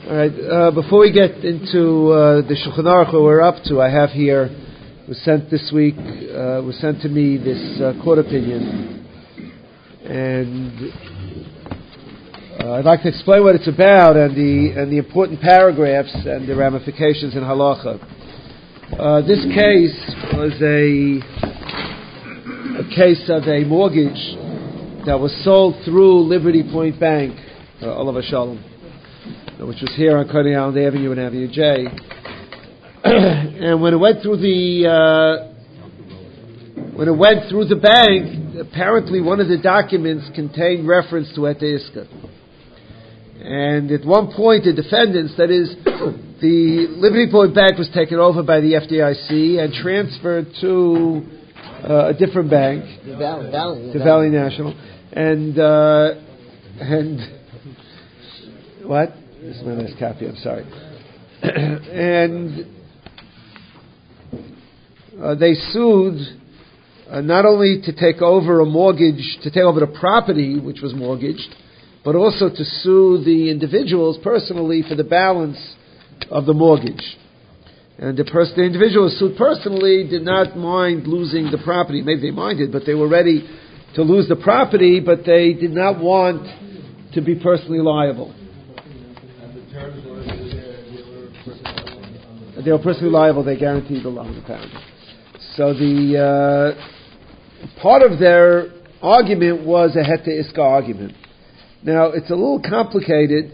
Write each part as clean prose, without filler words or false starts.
All right. Before we get into the Shulchan Aruch we're up to, I have here was sent this week. Was sent to me this court opinion, and I'd like to explain what it's about and the important paragraphs and the ramifications in halacha. This case was a case of a mortgage that was sold through Liberty Point Bank, Olav Shalom, which was here on Coney Island Avenue and Avenue J. And when it went through the bank, apparently one of the documents contained reference to Hete Iska. And at one point, the defendants, that is, the Liberty Point Bank, was taken over by the FDIC and transferred to a different bank, the Valley National, and what? This is my nice copy. I'm sorry. And they sued not only to take over a mortgage, to take over the property which was mortgaged, but also to sue the individuals personally for the balance of the mortgage. And the individuals sued personally did not mind losing the property. Maybe they minded, but they were ready to lose the property, but they did not want to be personally liable. They were personally liable. They guaranteed the loan, apparently. So the part of their argument was a Hete Iska argument. Now, it's a little complicated.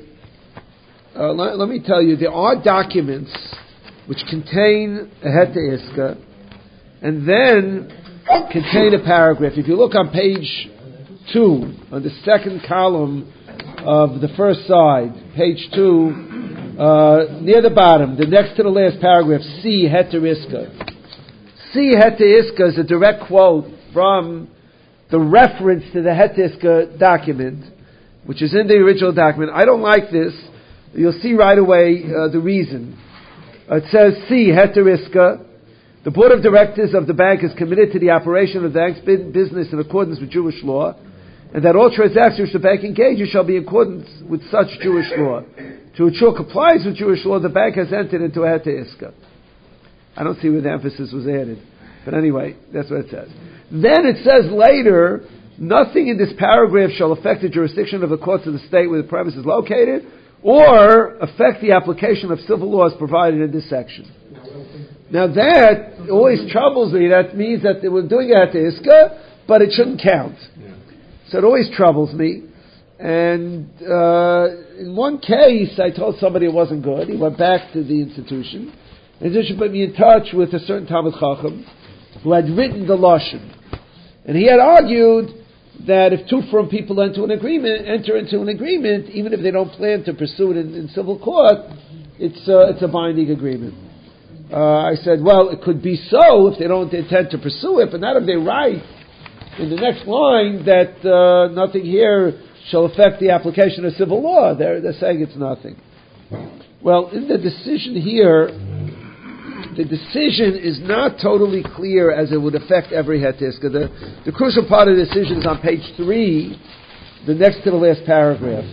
Let me tell you, there are documents which contain a Hete Iska and then contain a paragraph. If you look on page 2, on the second column of the first side, page 2, near the bottom, the next to the last paragraph, C, Hete Iska. C, Hete Iska is a direct quote from the reference to the Hete Iska document, which is in the original document. I don't like this. You'll see right away the reason. It says, C, Hete Iska. The board of directors of the bank is committed to the operation of the bank's business in accordance with Jewish law, and that all transactions which the bank engages shall be in accordance with such Jewish law. To ensure compliance with Jewish law, the bank has entered into a Hete Iska. I don't see where the emphasis was added. But anyway, that's what it says. Then it says later, nothing in this paragraph shall affect the jurisdiction of the courts of the state where the premise is located, or affect the application of civil laws provided in this section. Now that always troubles me. That means that they were doing a Hete Iska, but it shouldn't count. So it always troubles me. And in one case, I told somebody it wasn't good. He went back to the institution. The institution put me in touch with a certain Talmud Chacham who had written the Lashon. And he had argued that if two firm people enter into an agreement, even if they don't plan to pursue it in civil court, it's a binding agreement. I said, well, it could be so if they don't intend to pursue it, but not if they write in the next line that nothing here shall affect the application of civil law. They're saying it's nothing. Well, in the decision here, the decision is not totally clear as it would affect every Hete Iska. The crucial part of the decision is on page 3, the next to the last paragraph.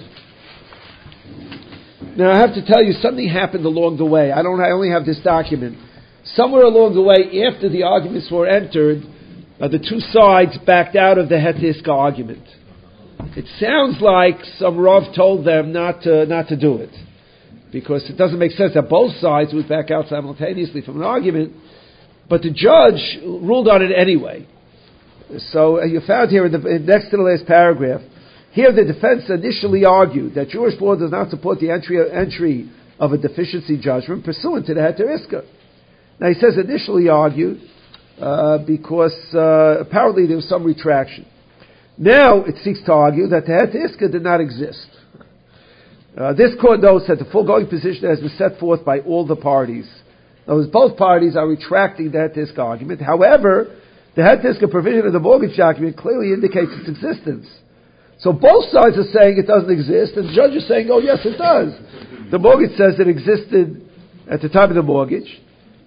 Now I have to tell you, something happened along the way. I only have this document. Somewhere along the way, after the arguments were entered, the two sides backed out of the Hete Iska argument. It sounds like some Rav told them not to do it, because it doesn't make sense that both sides would back out simultaneously from an argument, but the judge ruled on it anyway. So you found here next to the last paragraph, here the defense initially argued that Jewish law does not support the entry of a deficiency judgment pursuant to the Hete Iska. Now he says initially argued because apparently there was some retraction. Now it seeks to argue that the Hete Iska did not exist. This court notes that the foregoing position has been set forth by all the parties. Those both parties are retracting the Hete Iska argument. However, the Hete Iska provision of the mortgage document clearly indicates its existence. So both sides are saying it doesn't exist, and the judge is saying, oh yes, it does. The mortgage says it existed at the time of the mortgage.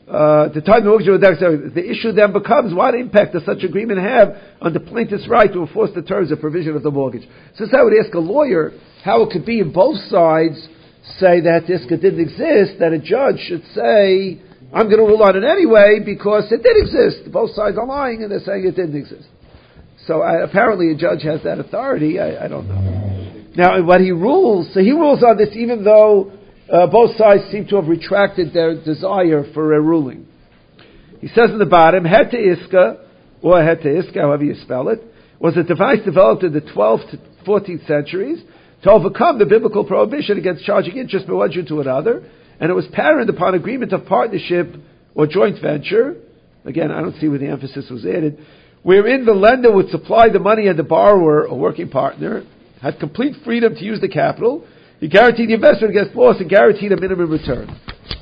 The issue then becomes, what impact does such agreement have on the plaintiff's right to enforce the terms of provision of the mortgage? So I would ask a lawyer how it could be in both sides say that Iska didn't exist, that a judge should say, I'm going to rule on it anyway because it did exist. Both sides are lying and they're saying it didn't exist. So apparently a judge has that authority. I don't know. Now, what he rules, so he rules on this even though both sides seem to have retracted their desire for a ruling. He says in the bottom, Het Iska, or Het Iska, however you spell it, was a device developed in the 12th to 14th centuries to overcome the biblical prohibition against charging interest by one Jew to another, and it was patterned upon agreement of partnership or joint venture. Again, I don't see where the emphasis was added, wherein the lender would supply the money and the borrower, a working partner, had complete freedom to use the capital. He guaranteed the investment against loss and guaranteed a minimum return.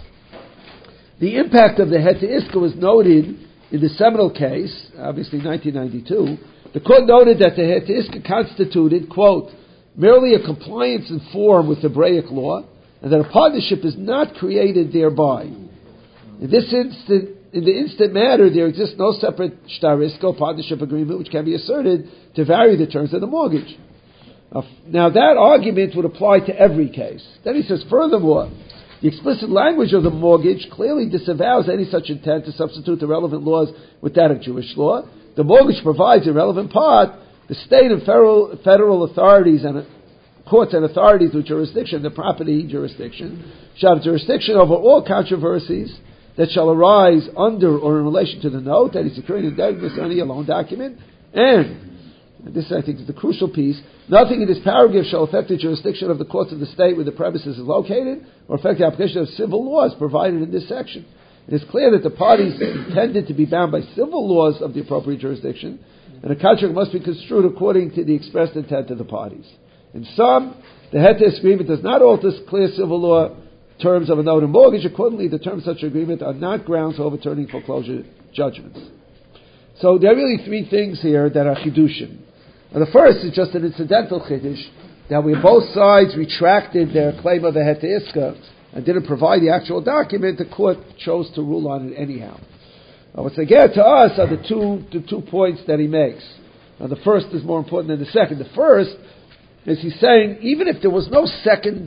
The impact of the Het Iska was noted in the seminal case, obviously 1992. The court noted that the Het Iska constituted, quote, merely a compliance in form with Hebraic law, and that a partnership is not created thereby. In the instant matter, there exists no separate shtar iska, partnership agreement, which can be asserted to vary the terms of the mortgage. Now that argument would apply to every case. Then he says, furthermore, the explicit language of the mortgage clearly disavows any such intent to substitute the relevant laws with that of Jewish law. The mortgage provides a relevant part. The state and federal authorities and courts and authorities with jurisdiction, the property jurisdiction, shall have jurisdiction over all controversies that shall arise under or in relation to the note that is securing indebtedness on a loan document. And this, I think, is the crucial piece. Nothing in this paragraph shall affect the jurisdiction of the courts of the state where the premises is located or affect the application of civil laws provided in this section. It is clear that the parties intended to be bound by civil laws of the appropriate jurisdiction, and a contract must be construed according to the expressed intent of the parties. In sum, the Het Iska agreement does not alter clear civil law terms of a note and mortgage. Accordingly, the terms of such agreement are not grounds for overturning foreclosure judgments. So there are really three things here that are chidushim. Now the first is just an incidental chiddush, that where both sides retracted their claim of a Het Iska and didn't provide the actual document, the court chose to rule on it anyhow. Now what's again to us are the two points that he makes. Now the first is more important than the second. The first is he's saying even if there was no second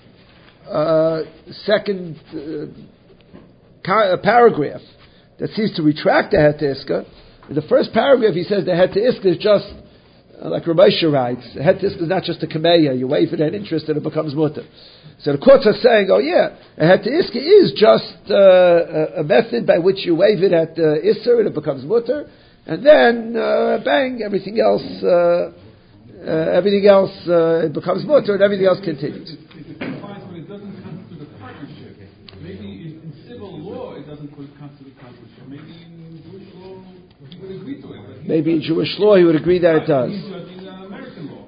paragraph that seems to retract the Het Iska, in the first paragraph he says the Het Iska is just like Rabbi Moshe writes, the Het Iska is not just a kameya, you waive it at interest and it becomes mutter. So the courts are saying, oh yeah, a Het Iska is just a method by which you waive it at Isser and it becomes mutter, and then bang, everything else it becomes mutter and everything else continues. It doesn't constitute a partnership. Maybe in civil law it doesn't constitute a partnership. Maybe in Jewish law he would agree to it. Maybe in Jewish law he would agree that it does. He's judging American law.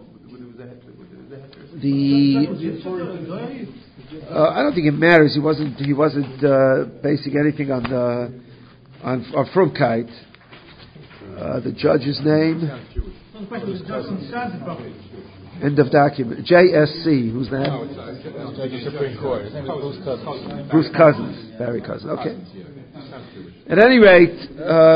I don't think it matters. He wasn't basing anything on Frumkeit. The judge's name. End of document. JSC. Who's that? It's Supreme Court. His name is Bruce Cousins. Bruce Cousins. Barry Cousins. Okay. At any rate,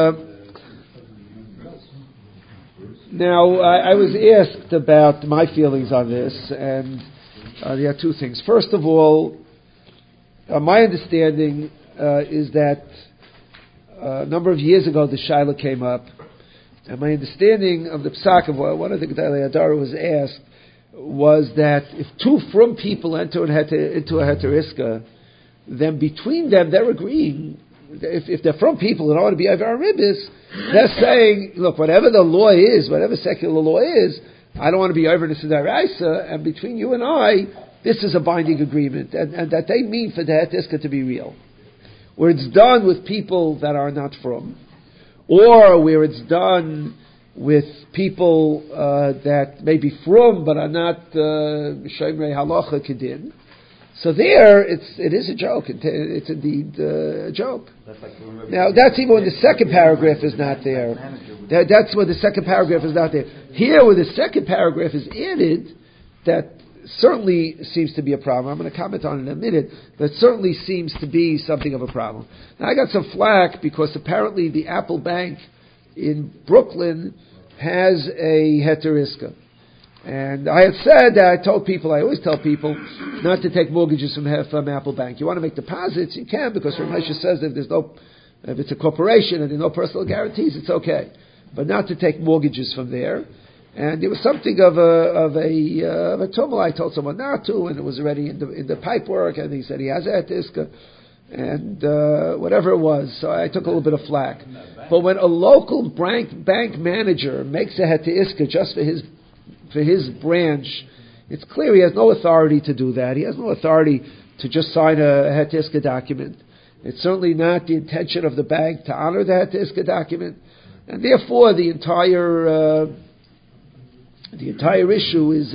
now I was asked about my feelings on this, and there are two things. First of all, my understanding is that a number of years ago the Shaila came up, and my understanding of the Psak of one of the Gedalei Hadar was asked was that if two from people enter into a Heter Iska, then between them they're agreeing. If they're from people and don't want to be Ivar Ribis, they're saying, look, whatever the law is, whatever secular law is, I don't want to be Ivar Nisidaraisa, and between you and I, this is a binding agreement, and that they mean for the Het Iska to be real. Where it's done with people that are not from, or where it's done with people that may be from but are not Shomrei Halacha Kedin. So there, it is a joke. It's indeed a joke. Now, that's even when the second paragraph is not there. That's when the second paragraph is not there. Here, where the second paragraph is added, that certainly seems to be a problem. I'm going to comment on it in a minute, but it certainly seems to be something of a problem. Now, I got some flack because apparently the Apple Bank in Brooklyn has a Heter Iska. And I had said that I always tell people not to take mortgages from Apple Bank. You want to make deposits, you can, because Ramesha says if it's a corporation and there's no personal guarantees, it's okay. But not to take mortgages from there. And there was something of a tumult. I told someone not to, and it was already in the pipework, and he said he has a het iska, and whatever it was. So I took a little bit of flack. But when a local bank manager makes a het iska just for his branch, it's clear he has no authority to do that. He has no authority to just sign a het iska document. It's certainly not the intention of the bank to honor the het iska document, and therefore the entire issue is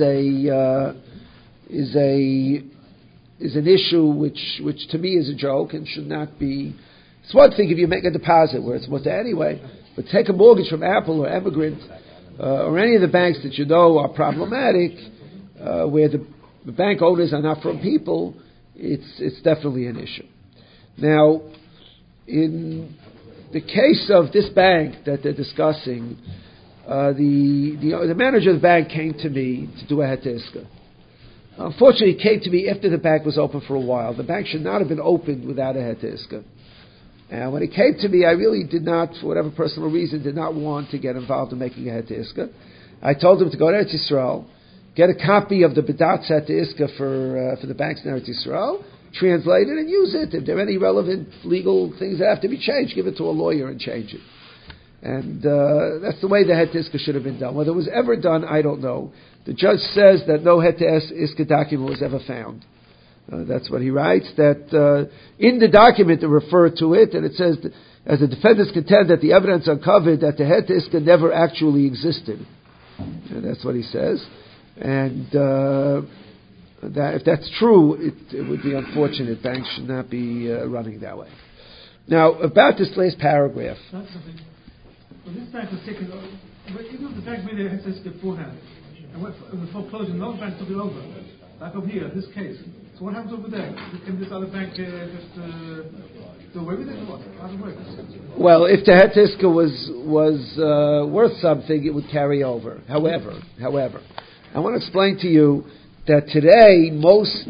an issue which to me is a joke and should not be. It's one thing if you make a deposit where it's worth it anyway, but take a mortgage from Apple or Emigrant or any of the banks that you know are problematic, where the bank owners are not from people, it's definitely an issue. Now, in the case of this bank that they're discussing, the manager of the bank came to me to do a het iska. Unfortunately, he came to me after the bank was open for a while. The bank should not have been opened without a het iska. And when he came to me, I really did not, for whatever personal reason, did not want to get involved in making a het iska. I told him to go to Eretz Yisrael, get a copy of the B'datz het iska for the banks in Eretz Yisrael, translate it and use it. If there are any relevant legal things that have to be changed, give it to a lawyer and change it. And that's the way the het iska should have been done. Whether it was ever done, I don't know. The judge says that no het iska document was ever found. That's what he writes, that in the document they refer to it, and it says, as the defendants contend that the evidence uncovered that the het iska never actually existed. And that's what he says. And that if that's true, it would be unfortunate. Banks should not be running that way. Now, about this last paragraph. That's something. Well, this bank was taken over. Even if the bank made a het iska beforehand, and went foreclosure, no bank took it over. Like over here, this case. So what happens over there? Can this other bank just do away with it or what? How does it work? Well, if the het iska was worth something, it would carry over. However, I want to explain to you that today most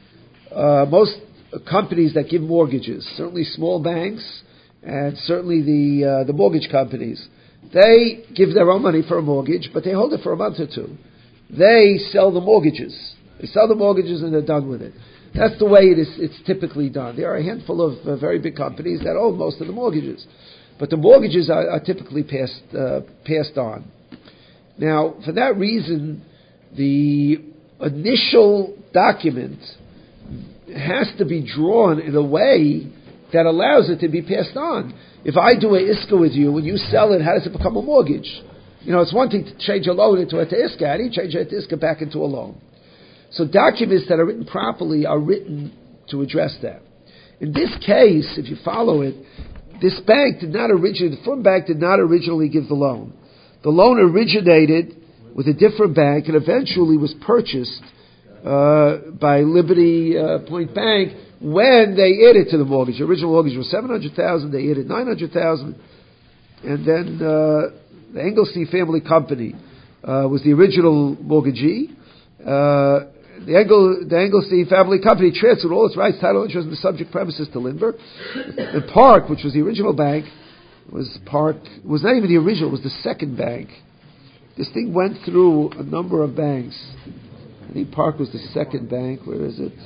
companies that give mortgages, certainly small banks and certainly the mortgage companies, they give their own money for a mortgage, but they hold it for a month or two. They sell the mortgages. They sell the mortgages and they're done with it. That's the way it's typically done. There are a handful of very big companies that own most of the mortgages, but the mortgages are typically passed on. Now, for that reason, the initial document has to be drawn in a way that allows it to be passed on. If I do a iska with you and you sell it, how does it become a mortgage? It's one thing to change a loan into a iska. How do you change a iska back into a loan? So documents that are written properly are written to address that. In this case, if you follow it, the firm bank did not originally give the loan. The loan originated with a different bank and eventually was purchased by Liberty Point Bank when they added to the mortgage. The original mortgage was $700,000. They added $900,000, and then the Engelstein Family Company was the original mortgagee. The Engelstein Family Company transferred all its rights, title, interest in the subject premises to Lindbergh. And Park, which was the original bank, was not even the original, it was the second bank. This thing went through a number of banks. I think Park was the second bank. Where is it?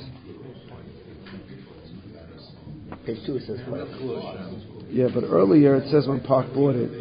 Page 2 it says what? Yeah, but earlier it says when Park bought it.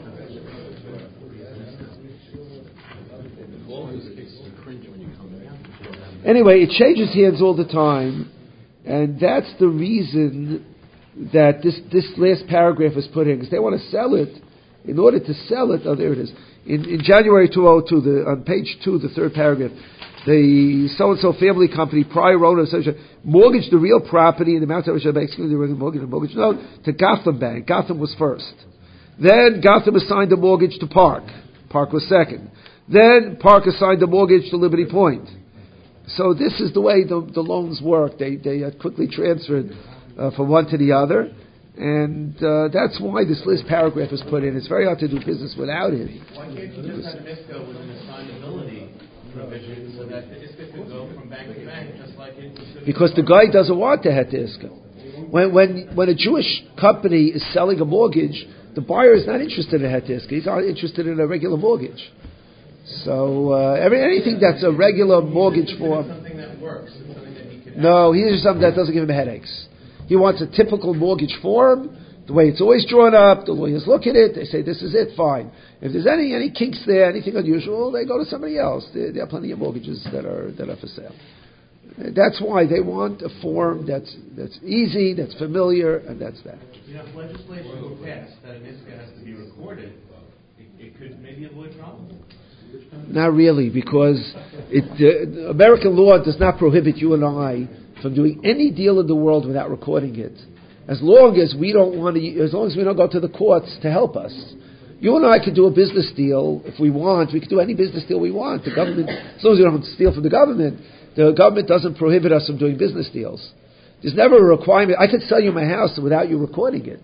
Anyway, it changes hands all the time, and that's the reason that this last paragraph is put in, because they want to sell it. In order to sell it, there it is. In January 2002, on page 2, the third paragraph, the so-and-so family company, prior owner, mortgaged the real property in the amount of which excluding the regular mortgage note to Gotham Bank. Gotham was first. Then Gotham assigned the mortgage to Park. Park was second. Then Park assigned the mortgage to Liberty Point. So this is the way the loans work. They quickly transferred from one to the other. And that's why this list paragraph was put in. It's very hard to do business without it. Why can't you just have ISCA with an assignability provision so that the ISCA could go from bank to bank just like it was? Because the guy doesn't want to het ISCA. When a Jewish company is selling a mortgage, the buyer is not interested in het ISCA. He's not interested in a regular mortgage. So anything that's a regular mortgage form. Something that works. Something that he can. No, here's something that doesn't give him headaches. He wants a typical mortgage form, the way it's always drawn up. The lawyers look at it. They say, this is it, fine. If there's any kinks there, anything unusual, they go to somebody else. There are plenty of mortgages that are for sale. That's why they want a form that's easy, that's familiar, and that's that. If legislation will pass that an ISCA has to be recorded, it could maybe avoid problems. Not really, because American law does not prohibit you and I from doing any deal in the world without recording it, as long as we don't go to the courts to help us. You and I could do a business deal if we want. We could do any business deal we want. The government, as long as we don't steal from the government doesn't prohibit us from doing business deals. There's never a requirement. I could sell you my house without you recording it.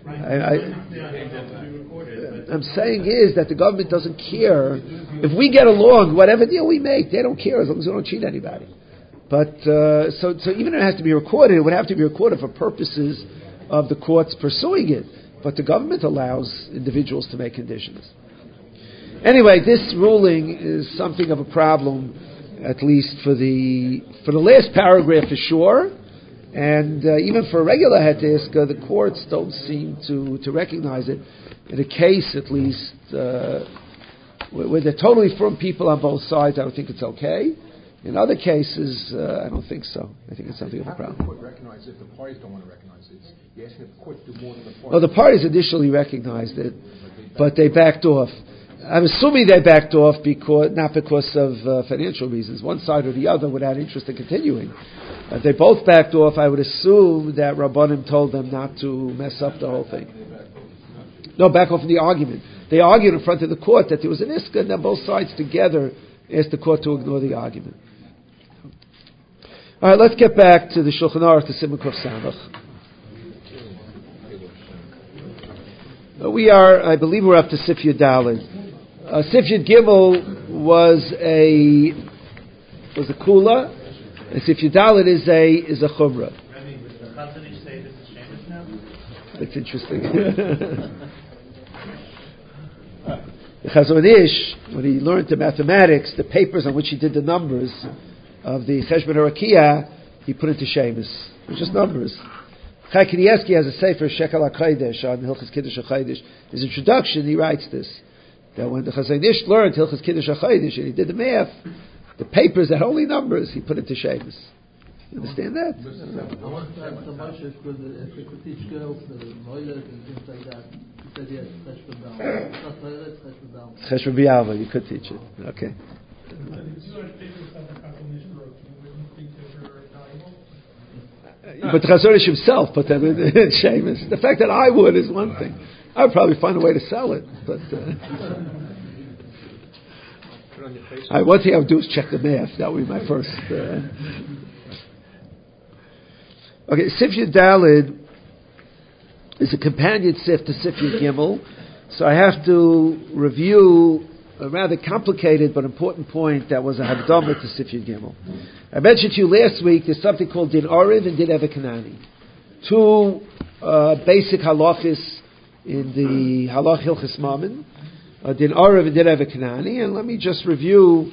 I'm saying is that the government doesn't care. If we get along, whatever deal we make, they don't care as long as we don't cheat anybody. But so even if it has to be recorded, it would have to be recorded for purposes of the courts pursuing it. But the government allows individuals to make conditions. Anyway, this ruling is something of a problem, at least for the last paragraph for sure. And even for a regular het ISCA, the courts don't seem to recognize it. In a case, at least, where they're totally firm people on both sides, I don't think it's okay. In other cases, I don't think so. I think it's something of a problem. How can the court recognize it if the parties don't want to recognize it? You're asking if the court to do more than the parties. Well, the parties initially recognized it, but they backed off. I'm assuming they backed off not because of financial reasons, one side or the other, without interest in continuing. If they both backed off, I would assume that Rabbanim told them not to mess up the whole thing. No, back off from the argument. They argued in front of the court that there was an ISCA, and then both sides together asked the court to ignore the argument. All right, let's get back to the Shulchan Aruch, to Siman Kuf Samach. I believe we're up to Sif Yud Daled. Sif Yud Gimel was a kula, and Sif Yud Daled is a chumrah. Rabbi, would the Chazon Ish say this is Shemesh now? That's interesting. The Chazon Ish, when he learned the mathematics, the papers on which he did the numbers of the Cheshbon HaRakiah, he put into Shemus. It was just numbers. Chai Kanievsky has a sefer, Shekel HaKodesh, on Hilchos Kiddush HaChodesh. His introduction, he writes this, that when the Chazon Ish learned Hilchos Kiddush HaChodesh, and he did the math, the papers that only numbers, he put into Shemus. You understand that? Cheshbon B'Yava, you could teach it. Okay. But Chazon Ish himself put them in Shemus. The fact that I would is one thing. I would probably find a way to sell it. But one thing I would do is check the math. That would be my first. Okay, Sif Yud Daled is a companion Sif to Sif Yud Gimel. So I have to review a rather complicated but important point that was a Havdamah to Sif Yud Gimel. I mentioned to you last week there's something called Din Oriv and Din Evet Kanani. Two basic halachis in the halach Hilchos Mammon. Din Oriv and Din Evet Kanani. And let me just review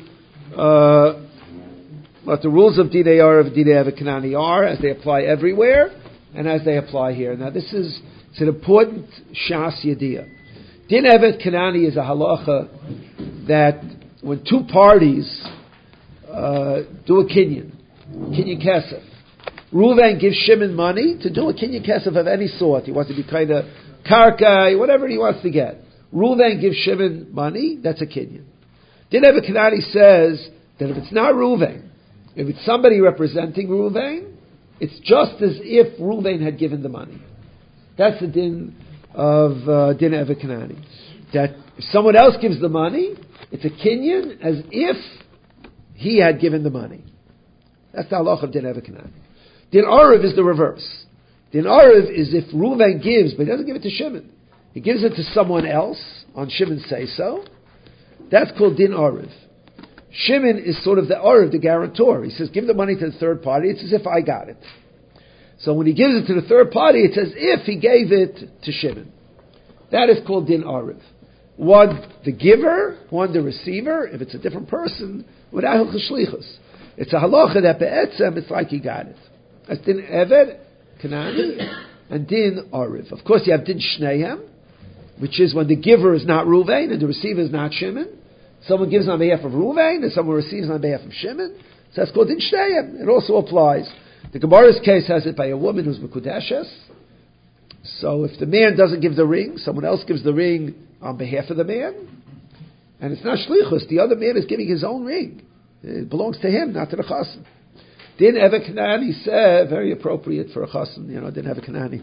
what the rules of Din Oriv and Din Evet Kanani are as they apply everywhere and as they apply here. Now it's an important Shas Yediyah. Din Evet Kanani is a halacha that when two parties do a kinyan kesef, Reuven gives Shimon money to do a kinyan kesef of any sort. He wants to be kind of karka, whatever he wants to get. Reuven gives Shimon money, that's a kinyan. Din Evet Kanani says that if it's not Reuven, if it's somebody representing Reuven, it's just as if Reuven had given the money. That's the din of Din Evet Kanani. That if someone else gives the money, it's a kinyan as if he had given the money. That's the halach of Din Evet Kanani. Din Oriv is the reverse. Din Arav is if Reuven gives, but he doesn't give it to Shimon. He gives it to someone else on Shimon's say-so. That's called Din Arav. Shimon is sort of the Arav, the guarantor. He says, give the money to the third party. It's as if I got it. So when he gives it to the third party, it's as if he gave it to Shimon. That is called Din Arav. One the giver, one the receiver. If it's a different person, without Hilchos it's a halacha that be'etzem, it's like he got it. That's Din Eved, Kanani, and Din Arav. Of course, you have Din Shnehem, which is when the giver is not Reuven and the receiver is not Shimon. Someone gives on behalf of Reuven and someone receives on behalf of Shimon. So that's called Din Shnehem. It also applies. The Gemara's case has it by a woman who's Mekudeshes. So if the man doesn't give the ring, someone else gives the ring on behalf of the man, and it's not shlichus. The other man is giving his own ring. It belongs to him, not to the chassan. Din Eved Kanani said, very appropriate for a chassan, Din Eved Kanani.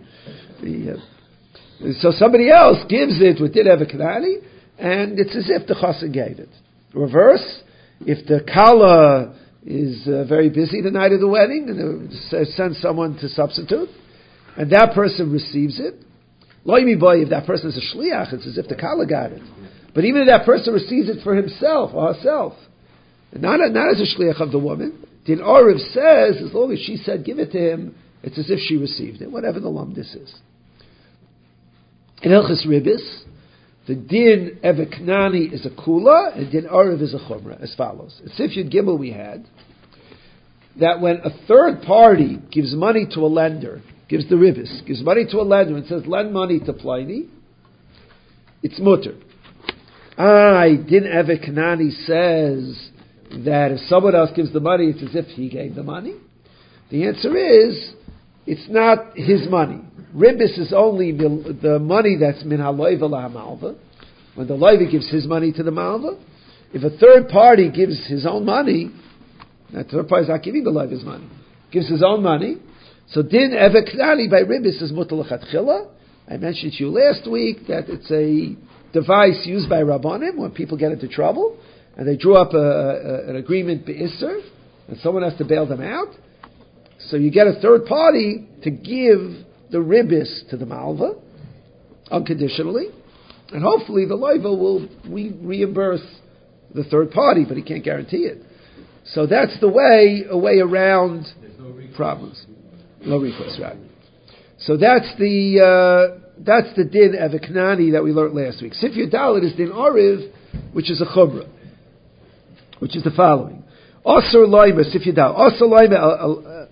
So somebody else gives it with Din Eved Kanani, and it's as if the chassan gave it. Reverse, if the kala is very busy the night of the wedding, and sends someone to substitute, and that person receives it, lo yimi boy, if that person is a shliach, it's as if the kala got it. But even if that person receives it for himself or herself, not as a shliach of the woman, Din Arav says, as long as she said give it to him, it's as if she received it, whatever the lumdis is. In Hilchos Ribis, the Din Eved Kanani is a kula, and Din Arav is a chumrah, as follows. At Sif Yud Gimel we had that when a third party gives money to a lender, gives the ribis, gives money to a lender and says, lend money to Pliny, it's mutter. Din Eved Kanani says that if someone else gives the money, it's as if he gave the money. The answer is, it's not his money. Ribis is only the money that's min haloiva la malva. When the loiva gives his money to the malva, if a third party gives his own money, that third party is not giving the loiva's money, gives his own money, so Din Eved Kanani by Ribis is mutal lechatchila. I mentioned to you last week that it's a device used by Rabbanim when people get into trouble, and they drew up an agreement be'isser, and someone has to bail them out. So you get a third party to give the ribis to the malva, unconditionally, and hopefully the loiva will reimburse the third party, but he can't guarantee it. So that's a way around problems. No recourse, right? So that's the Din Eved Kanani that we learned last week. Sif Yud Dalet is Din Arav, which is a chumrah, which is the following: Asur Loimer, Sif Yud Dalet, Asur Loimer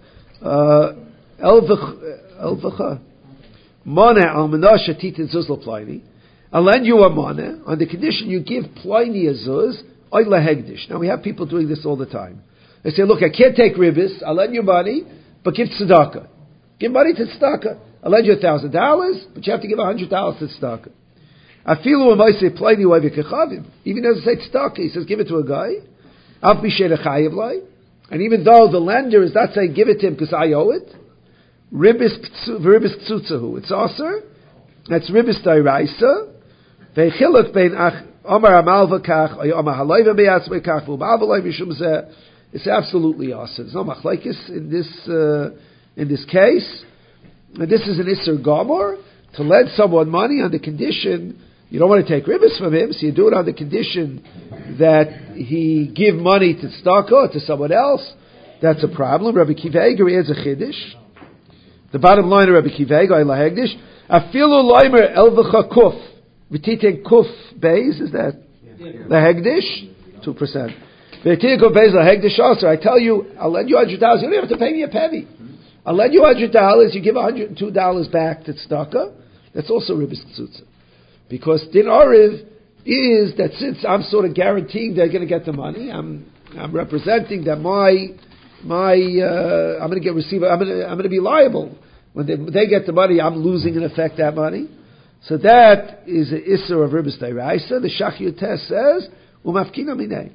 Elvacha Mana Al Menashe Titin Zuz Pliny. I'll lend you a mana on the condition you give Pliny a zuz oy lahegdish. Now we have people doing this all the time. They say, look, I can't take ribis. I'll lend you money, but give tzedakah. Give money to tzedakah. I'll lend you $1,000, but you have to give $100 to tzedakah. Afilu when I say Pliny oy v'kechavim, even though it says tzedakah, he says give it to a guy. Av b'shein chayiv lai. And even though the lender is not saying give it to him because I owe it, ribis ktsutzahu, it's aser. That's ribis dairaisa. Ve'chiluk bein Omar Amalva kach, or Omar Halayva beyatzmei kach, v'u'malva loy mishum zeh. It's absolutely aser. There's no machlekes in this case. And this is an Isser Gomor, to lend someone money on the condition, you don't want to take ribis from him, so you do it on the condition that he give money to tzedakah, to someone else. That's a problem. Rabbi Kiva Eger adds a chiddush. The bottom line of Rabbi Kiva Eger, la hegdish, afilu loimer elvacha kuf, v'titen kuf beis, is that la hegdish? 2%. V'titen kuf beis la hegdish also. I tell you, I'll lend you $100, you don't have to pay me a penny. I'll lend you $100, you give $102 back to tzedakah. That's also ribis ktsutza. Because Din Arav is that since I'm sort of guaranteeing they're going to get the money, I'm representing that I'm going to get receiver. I'm going to be liable when they get the money. I'm losing in effect that money. So that is an isser of ribis deraisa. The Shach Yotes says umafkina minei.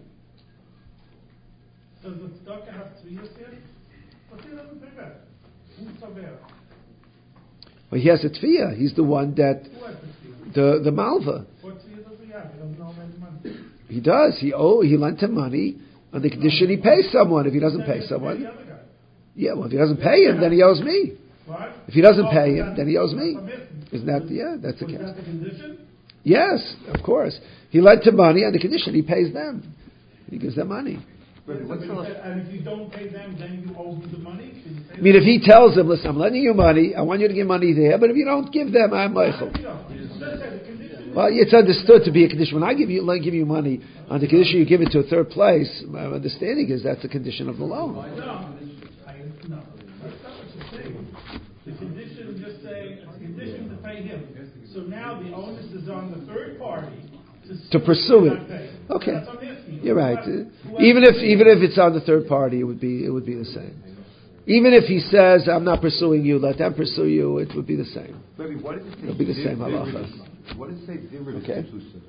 Does the tzedakah have 3 years here? But he doesn't pay back. Who's Saber? Well, he has a tefiyah. He's the one that the malva. What tefiyah does he have? He doesn't owe any money. He does. He lent him money on the condition he pays someone. If he doesn't pay someone, yeah. Well, if he doesn't pay him, then he owes me. Right? If he doesn't Oh, pay that's- him, then he owes me. that's a Isn't that, yeah, that's the Was case. that the condition? Yes, of course. He lent to money on the condition he pays them. He gives them money. And if you don't pay them, then you owe the money? I mean, if he tells them, listen, I'm lending you money, I want you to give money there, but if you don't give them, I'm Michael. Well, it's understood to be a condition. When I give you money on the condition you give it to a third place, my understanding is that's a condition of the loan. No, that's not what you're saying. The condition, just saying, it's a condition to pay him. So now the onus is on the third party To pursue it. not pay. Okay. That's what I'm asking you. You're right. Whoever- Even if it's on the third party, it would be the same. Even if he says, I'm not pursuing you, let them pursue you, it would be the same. Maybe why does it say It'll be the same halacha. What does it say? Okay.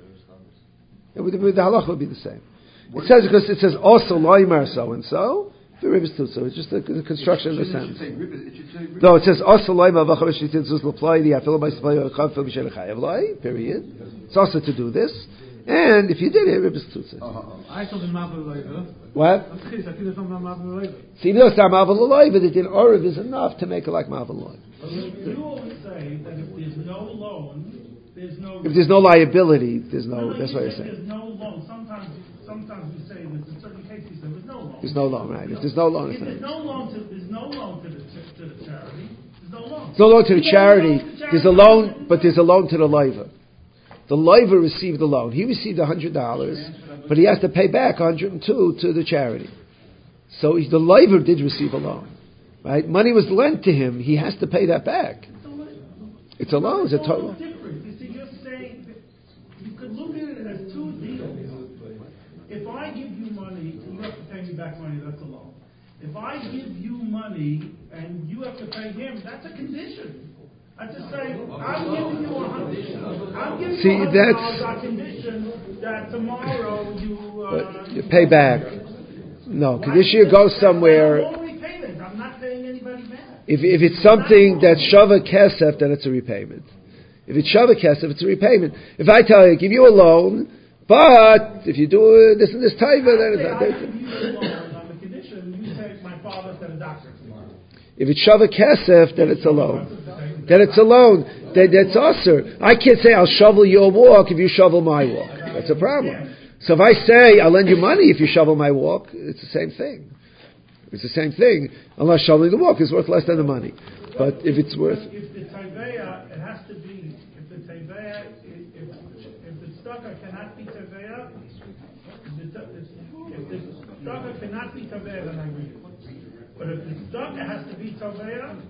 The halacha would be the same. It says because it says also loymar so and so. The ribis too. So it's just the construction of the sentence. No, it says also loymar v'chavish yitzuz l'play the afil b'yisplay or chav b'shen chayav loy. Period. It's also to do this. And if you did it, ribis tutsa. I told him Mavel Loiva. What? I think it's not Mavel Loiva. See, even though it's not mavel loy, but the din orav is enough to make it like mavel loy. You always say that if there's no loan, there's no. If there's no liability, there's no. That's what you're saying. There's no loan. Sometimes we say that in certain cases there's no loan. There's no loan, right? If there's no loan, If it's there's not. no loan to the charity. There's no loan. There's no loan to the charity. There's a loan, but there's a loan to the loiva. The loiva received the loan. He received $100, but he has to pay back 102 to the charity. So the loiva did receive a loan, right? Money was lent to him. He has to pay that back. It's a loan. It's a total. It's different. You see, you're saying that you could look at it as two deals. If I give you money, you have to pay me back money. That's a loan. If I give you money and you have to pay him, that's a condition. I just say, I'm giving you $100. I'm giving See, you $100 that's- on condition that tomorrow You pay back. No, condition you go somewhere. I'm only payment. I'm not paying anybody back. If it's something that's shava kesef, then it's a repayment. If it's shava kesef, it's a repayment. If I tell you, give you a loan, but if you do this and this taiva, then I it's give you a loan on the condition you take my father to the doctor tomorrow. if it's shava kesef, then it's a loan. Then it's a loan. That's usher. I can't say I'll shovel your walk if you shovel my walk. That's a problem. So if I say I'll lend you money if you shovel my walk, it's the same thing. It's the same thing, unless shoveling the walk is worth less than the money. But if it's worth, If the Taveya, it has to be, if the Taveya, if the Stucker cannot be Taveya, if the Stucker cannot be Taveya, then I agree. But if the Stucker has to be Taveya,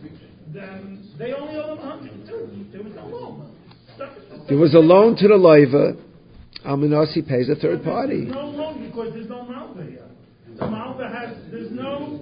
then they only owe them 102. There was no loan. there was a loan to the loiva, Almanasi pays a third party. There's no loan because there's no Malva here. The Malva has, there's no.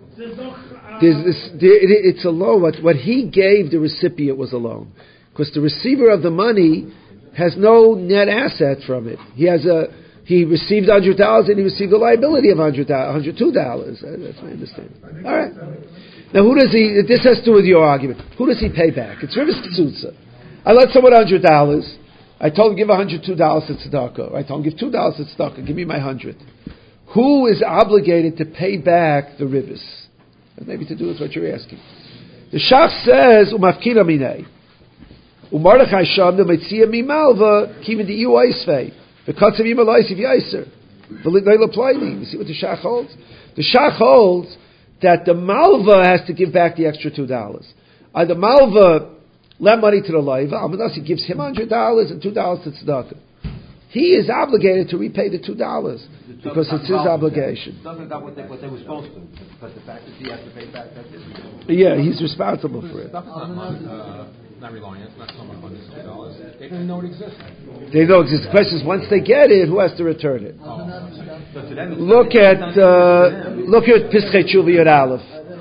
It's a loan. What he gave the recipient was a loan, because the receiver of the money has no net asset from it. He received $100 and he received a liability of $102. That's my understanding. All right. Now, who does he? This has to do with your argument. Who does he pay back? It's Rivas Tzutza. I lent someone $100. I told him give $102 to tzedakah. I told him give $2 to tzedakah. Give me my 100. Who is obligated to pay back the ribis? Maybe to do with what you're asking. The Shach says, "Umafkina minei, uMordechai sham the metzia mimalva kimin the uaisvei the katzav yimalaisiv yaiser v'leila playing." You see what the Shach holds? The Shach holds that the malva has to give back the extra $2. The malva lent money to the loiva. Almanasi gives him $100 and $2 to tzedakah. He is obligated to repay the $2 because it's his obligation. Doesn't that what they were supposed to? But the fact that he has to pay back, that's it. Yeah, he's responsible for it. Not reliant, not someone on this $2. They didn't know it existed. They know it exists. The question is, once they get it, who has to return it? So to them, Look at Pischei Tshuva Yud Aleph.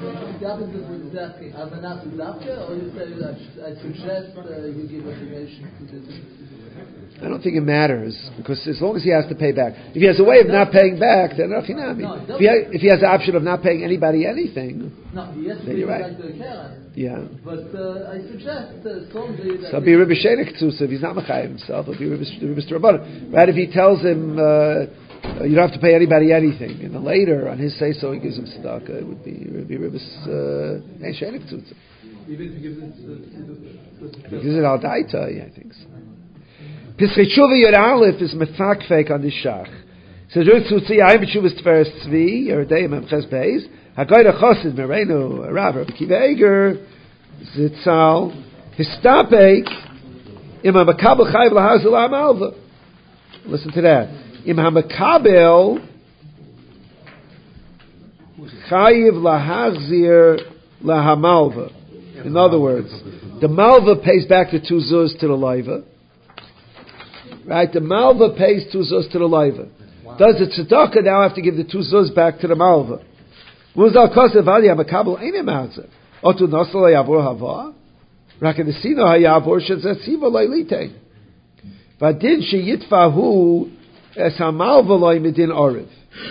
I suggest you give information to the. I don't think it matters, because as long as he has to pay back. If he has a way of not paying back, then Rachinami. If he has the option of not paying anybody anything, then you're right. Yeah. But I suggest strongly that... So it'll be Rebbe Shenik Tzusah. If he's not Machayim himself, it'll be Rebbe Rabbanan. Right? If he tells him, You don't have to pay anybody anything. And then later, on his say-so, he gives him tzedakah. It would be ribbis shenik tzutza. Even if he gives it, He gives it al daita, yeah, I think so. Pischei Tshuva Yud Aleph is mefakfek on this shach. So Tzutzi Ayim B'Tshuvas Tiferes Tzvi Yeridei Memches Beis Hagoyda Chosid Mereinu Rav Rabbi Akiva Eiger Zitzal Histapek Im HaMakabel Chayiv Lahazil HaMalva. Listen to that. Im HaMakabel Chayiv Lahazir LaHamalva. In other words, the Malva pays back the 2 zuz to the Leiva. Right? The Malva pays 2 zuz to the Leiva. Wow. Does the tzedakah now have to give the 2 zuz back to the Malva? Muzal kosev ali hamakabel ein imatze. Otu nosla yavor hava. Rakadesino hayavor shezatziva leilite. Vadin sheyitfahu es hamalva loy midin oriv.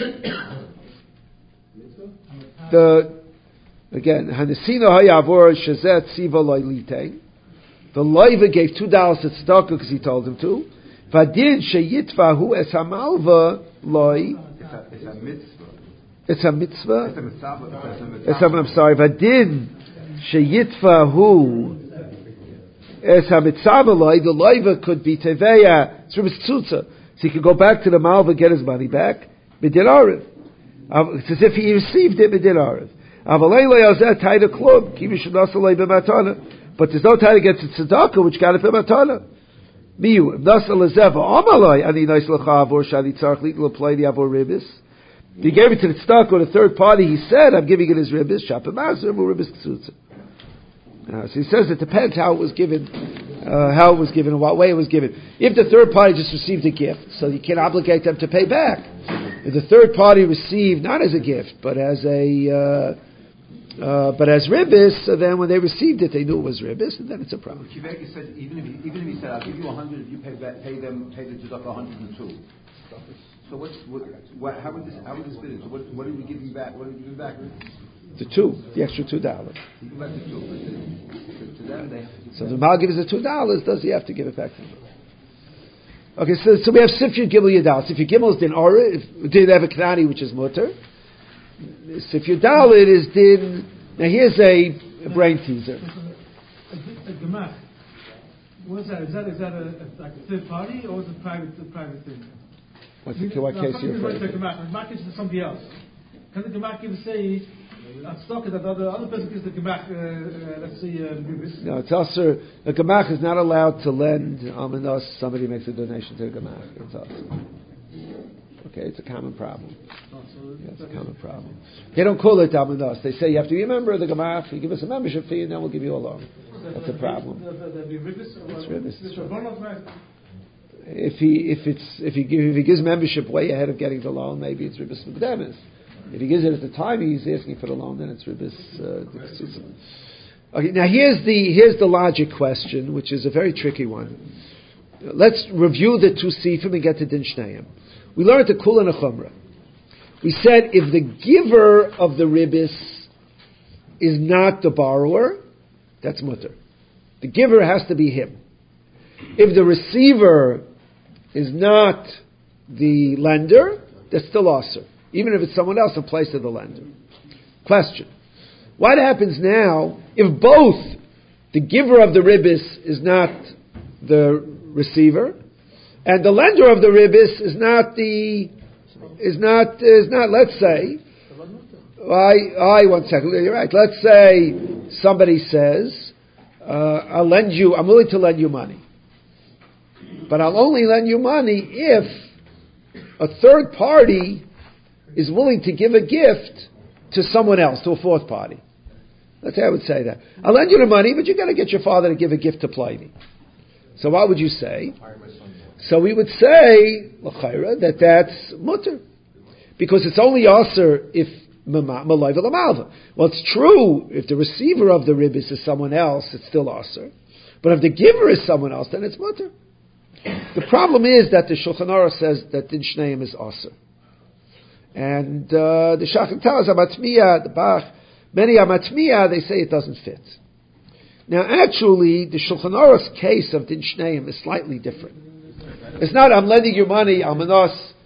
Again, hanesino hayavor shezatziva leilite. The Leiva gave $2 to tzedakah because he told him to. Vadin sheyitvahu es hamalva loy. It's a mitzvah. It's a mitzvah. It's a mitzvah. I'm sorry. Vadin sheyitvahu es hamitzvah loy. The Leiva could be teveya. It's from his tzutza, so he could go back to the malva, get his money back. Midin ariv. It's as if he received it midin ariv. Avalei loy azeh taida klub. Kimi shadasa loy b'matana. But there's no time to get to tzedakah, which got it b'matana. Miu, nasa lezeva, amalai, ani nice l'cha avor shadi tzarch little play the avor ribis. He gave it to the tzedakah, the third party, he said, I'm giving it his ribis, shapim mazer, mu ribis k'tzutza. So he says it depends how it was given, and what way it was given. If the third party just received a gift, so you can't obligate them to pay back. If the third party received, not as a gift, but as ribis, so then when they received it, they knew it was ribis, and then it's a problem. Kiveki said even if he said I'll give you 100 if you pay the tzedakah 102. So how would this fit in? So what are we giving back? What are we giving back? The extra $2. You give back the 2, to them they. So the Mal gives the $2. Does he have to give it back to them? Okay, so we have Sifyud Gimel Yadal. Sifyud Gimel is din Ora. Did have a Kanani, which is mutter. Sifyud Dalet is din. Now here's a brain teaser. A gemach. What's that? Is that like a third party or is it a private thing? What case are you referring to? The gemach is to somebody else. Can the gemach give say I'm stuck that the other person gives the gemach? Let's see. No, it's also a gemach is not allowed to lend unless somebody makes a donation to the gemach. It's also. Okay, it's a common problem. It's a common problem. They don't call it Amanos. They say you have to be a member of the Gemach. You give us a membership fee, and then we'll give you a loan. That's a problem. It's ribis. If he gives membership way ahead of getting the loan, maybe it's ribis mukdemis. If he gives it at the time he's asking for the loan, then it's ribis diksusim. Okay, now here's the logic question, which is a very tricky one. Let's review the 2 sifim and get to din shneim. We learned the Kula and a Chumrah. We said if the giver of the ribis is not the borrower, that's mutter. The giver has to be him. If the receiver is not the lender, that's still aser, even if it's someone else in place of the lender. Question. What happens now if both the giver of the ribis is not the receiver, and the lender of the ribis is not, let's say, one second, you're right. Let's say somebody says, I'm willing to lend you money. But I'll only lend you money if a third party is willing to give a gift to someone else, to a fourth party. Let's say I would say that. I'll lend you the money, but you've got to get your father to give a gift to Pliny. So what would you say? So we would say, l'chayra, that's mutter. Because it's only aser if malayva l'malva. Well, it's true, if the receiver of the ribis is someone else, it's still aser. But if the giver is someone else, then it's mutter. The problem is that the Shulchan Aruch says that din shneim is aser. And the Shachar tells Amatmiya, the Bach, many Amatmiya, they say it doesn't fit. Now actually, the Shulchan Aruch's case of din shneim is slightly different. It's not, I'm lending you money, almanos,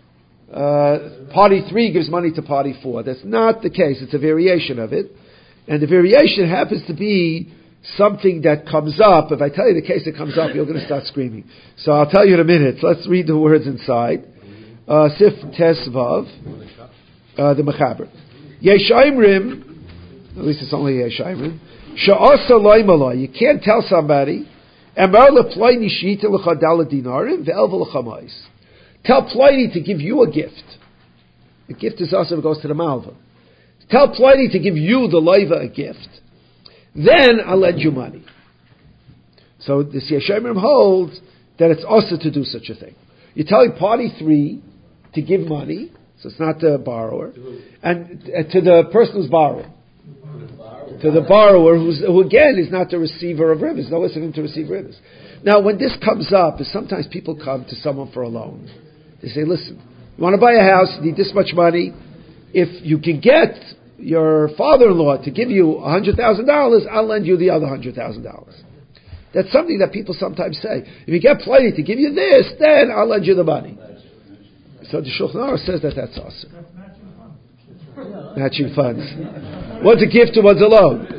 party 3 gives money to party 4. That's not the case. It's a variation of it. And the variation happens to be something that comes up. If I tell you the case that comes up, you're going to start screaming. So I'll tell you in a minute. Let's read the words inside. Sif Tesvav, the Mechaber. Yeshaimrim, at least it's only Yeshaimrim. Sha'asa loimaloi. You can't tell somebody. Emar leploi nishita l'chadala dinarim ve'elva l'chamais. Tell Pliny to give you a gift. The gift is also goes to the Malva. Tell Pliny to give you, the Leiva, a gift. Then I'll lend you money. So the Yeshayimrim holds that it's also to do such a thing. You're telling party 3 to give money, so it's not the borrower, and to the person who's borrowing. To the borrower, who again is not the receiver of rivers. No listening to receive rivers. Now, when this comes up, is sometimes people come to someone for a loan. They say, listen, you want to buy a house, you need this much money. If you can get your father-in-law to give you $100,000, I'll lend you the other $100,000. That's something that people sometimes say. If you get Pliny to give you this, then I'll lend you the money. So the Shulchan Aruch says that that's awesome. Matching funds. One's a gift and one's a loan.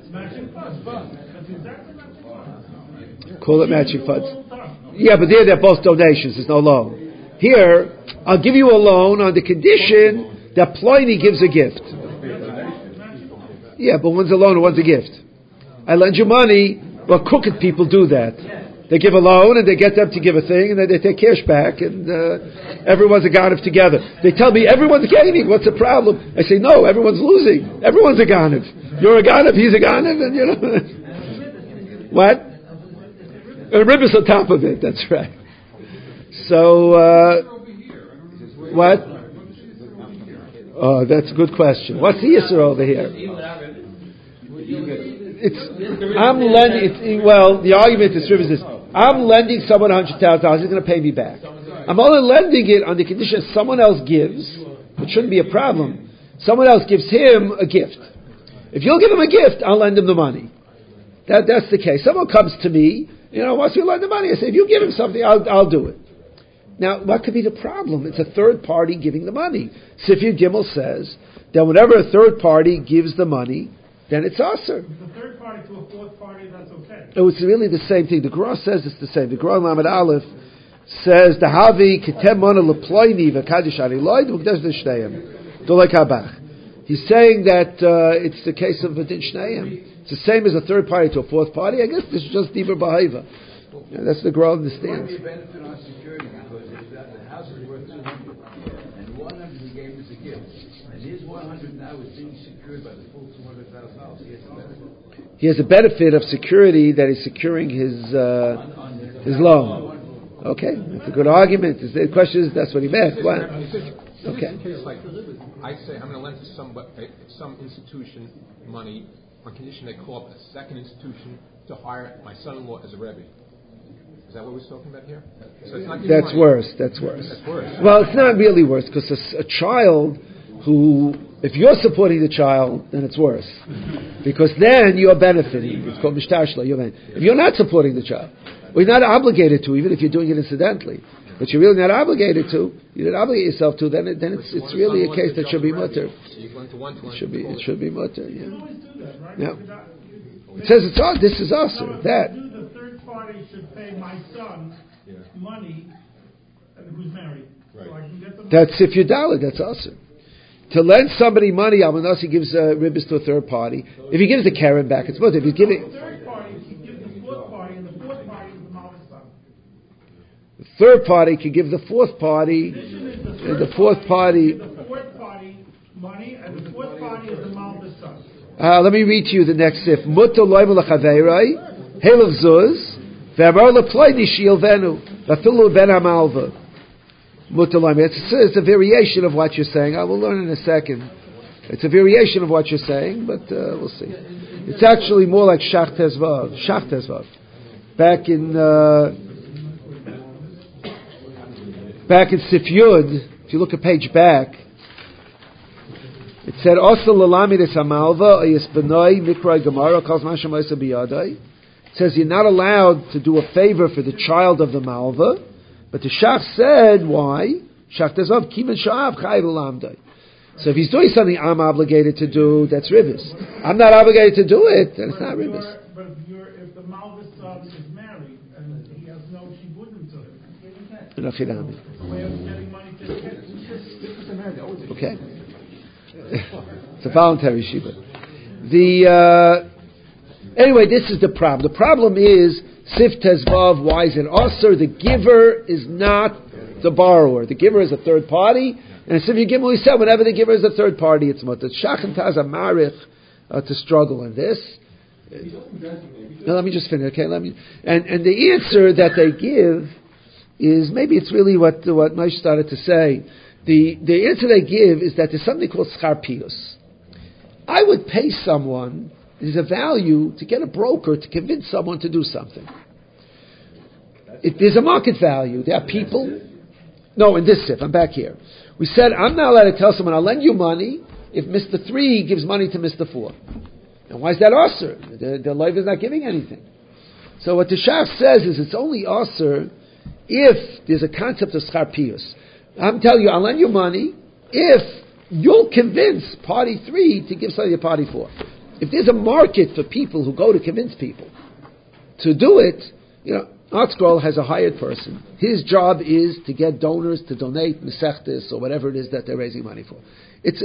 Call it matching funds. Yeah, but they're both donations. There's no loan. Here, I'll give you a loan on the condition that Pliny gives a gift. Yeah, but one's a loan and one's a gift. I lend you money. Well, crooked people do that. They give a loan and they get them to give a thing and then they take cash back and everyone's a ganav together. They tell me everyone's gaining. What's the problem? I say no, everyone's losing. Everyone's a ganav. You're a ganav, he's a ganav, and you know. What? A ribbis on top of it. That's right. So what? Oh, that's a good question. What's the Yisr over here? The argument is this. I'm lending someone $100,000, he's going to pay me back. I'm only lending it on the condition someone else gives, which shouldn't be a problem. Someone else gives him a gift. If you'll give him a gift, I'll lend him the money. That's the case. Someone comes to me, wants me to lend the money. I say, if you give him something, I'll do it. Now, what could be the problem? It's a third party giving the money. Sifir Gimel says that whenever a third party gives the money, then it's aser. The third party to a fourth party, that's okay. Oh, it's really the same thing. The Gra says it's the same. The Gra Lamed Aleph says the Havi Ketem Mana Leploini V'Kadish Ani Loyd V'Kdesh V'Shteyim Dolek Habach. He's saying that it's the case of V'Din Shneyim. It's the same as a third party to a fourth party. I guess this is just Dibur B'Haiva. That's the Gra understands. It would be a benefit on security because if the house is worth 200 and 100 he gave us a gift, and his 100 now is being secured by the full $200,000. He has a benefit of security that he's securing his loan. Okay, that's a good argument. The question is, that's what he meant. What? Okay. Like, I say I'm going to lend to some institution money on condition they call up a second institution to hire my son-in-law as a rebbe. Is that what we're talking about here? So it's not That's worse. That's worse. Well, it's not really worse because a child who, if you're supporting the child, then it's worse. Because then you're benefiting. It's called mishtashla. If you're not supporting the child, well, you're not obligated to, even if you're doing it incidentally. But you're really not obligated to. You didn't obligate yourself to. Then it's really a case that should be mutter. It should be mutter. Yeah. It says it's on. This is also that. The third party should pay my son money who's married. Right. So I can get the money. That's if you're dollar. That's also. To lend somebody money, Almanas, he gives ribbis to a third party. If he gives the Karen back, it's mutter. If he's giving the third party, he gives the fourth party, and the fourth party is the mother's son. The third party can give the fourth party, and the fourth party. The fourth party money, and the fourth party is the mother's son. Let me read to you the next sif. Mutter loyim l'chaveirai helav zuz ve'amar leploini shielvenu v'afilu ben hamalva. Mutter loyim. It's a variation of what you're saying. I will learn in a second. It's a variation of what you're saying, but we'll see. It's actually more like shach tezvav. Shach tezvav. Back in Sif Yud, if you look a page back, it said, "Osel lalamides hamalva ayisbenoi mikra gemara calls masham oisa biyadai." It says you're not allowed to do a favor for the child of the malva, but the shach said, "Why? Shachtazov kiven sha'av chayiv l'lamdai. So if he's doing something I'm obligated to do, that's ribis. I'm not obligated to do it, then it's not ribis. But if the Malvis is married and he has no shibud to it, No chidami. it's a way of getting money to his kids. Okay. It's a voluntary shiva. Anyway, this is the problem. The problem is Sif Tezvav. Why is it also? The giver is not the borrower. The giver is a third party. And Sif Yigimel, he said, whenever the giver is a third party, it's mutter. Shach and Taz Amarich to struggle in this. Now, let me just finish. Okay, and the answer that they give is maybe it's really what Moshe started to say. The answer they give is that there's something called schar piyus. I would pay someone. There's a value to get a broker to convince someone to do something. There's a market value. There are people. No, in this sif, I'm back here. We said, I'm not allowed to tell someone, I'll lend you money if Mr. 3 gives money to Mr. 4. And why is that asr? The life is not giving anything. So what the Shach says is it's only asr if there's a concept of schar piyus. I'm telling you, I'll lend you money if you'll convince party 3 to give something to party 4. If there's a market for people who go to convince people to do it, ArtScroll has a hired person. His job is to get donors to donate mesechtes or whatever it is that they're raising money for. It's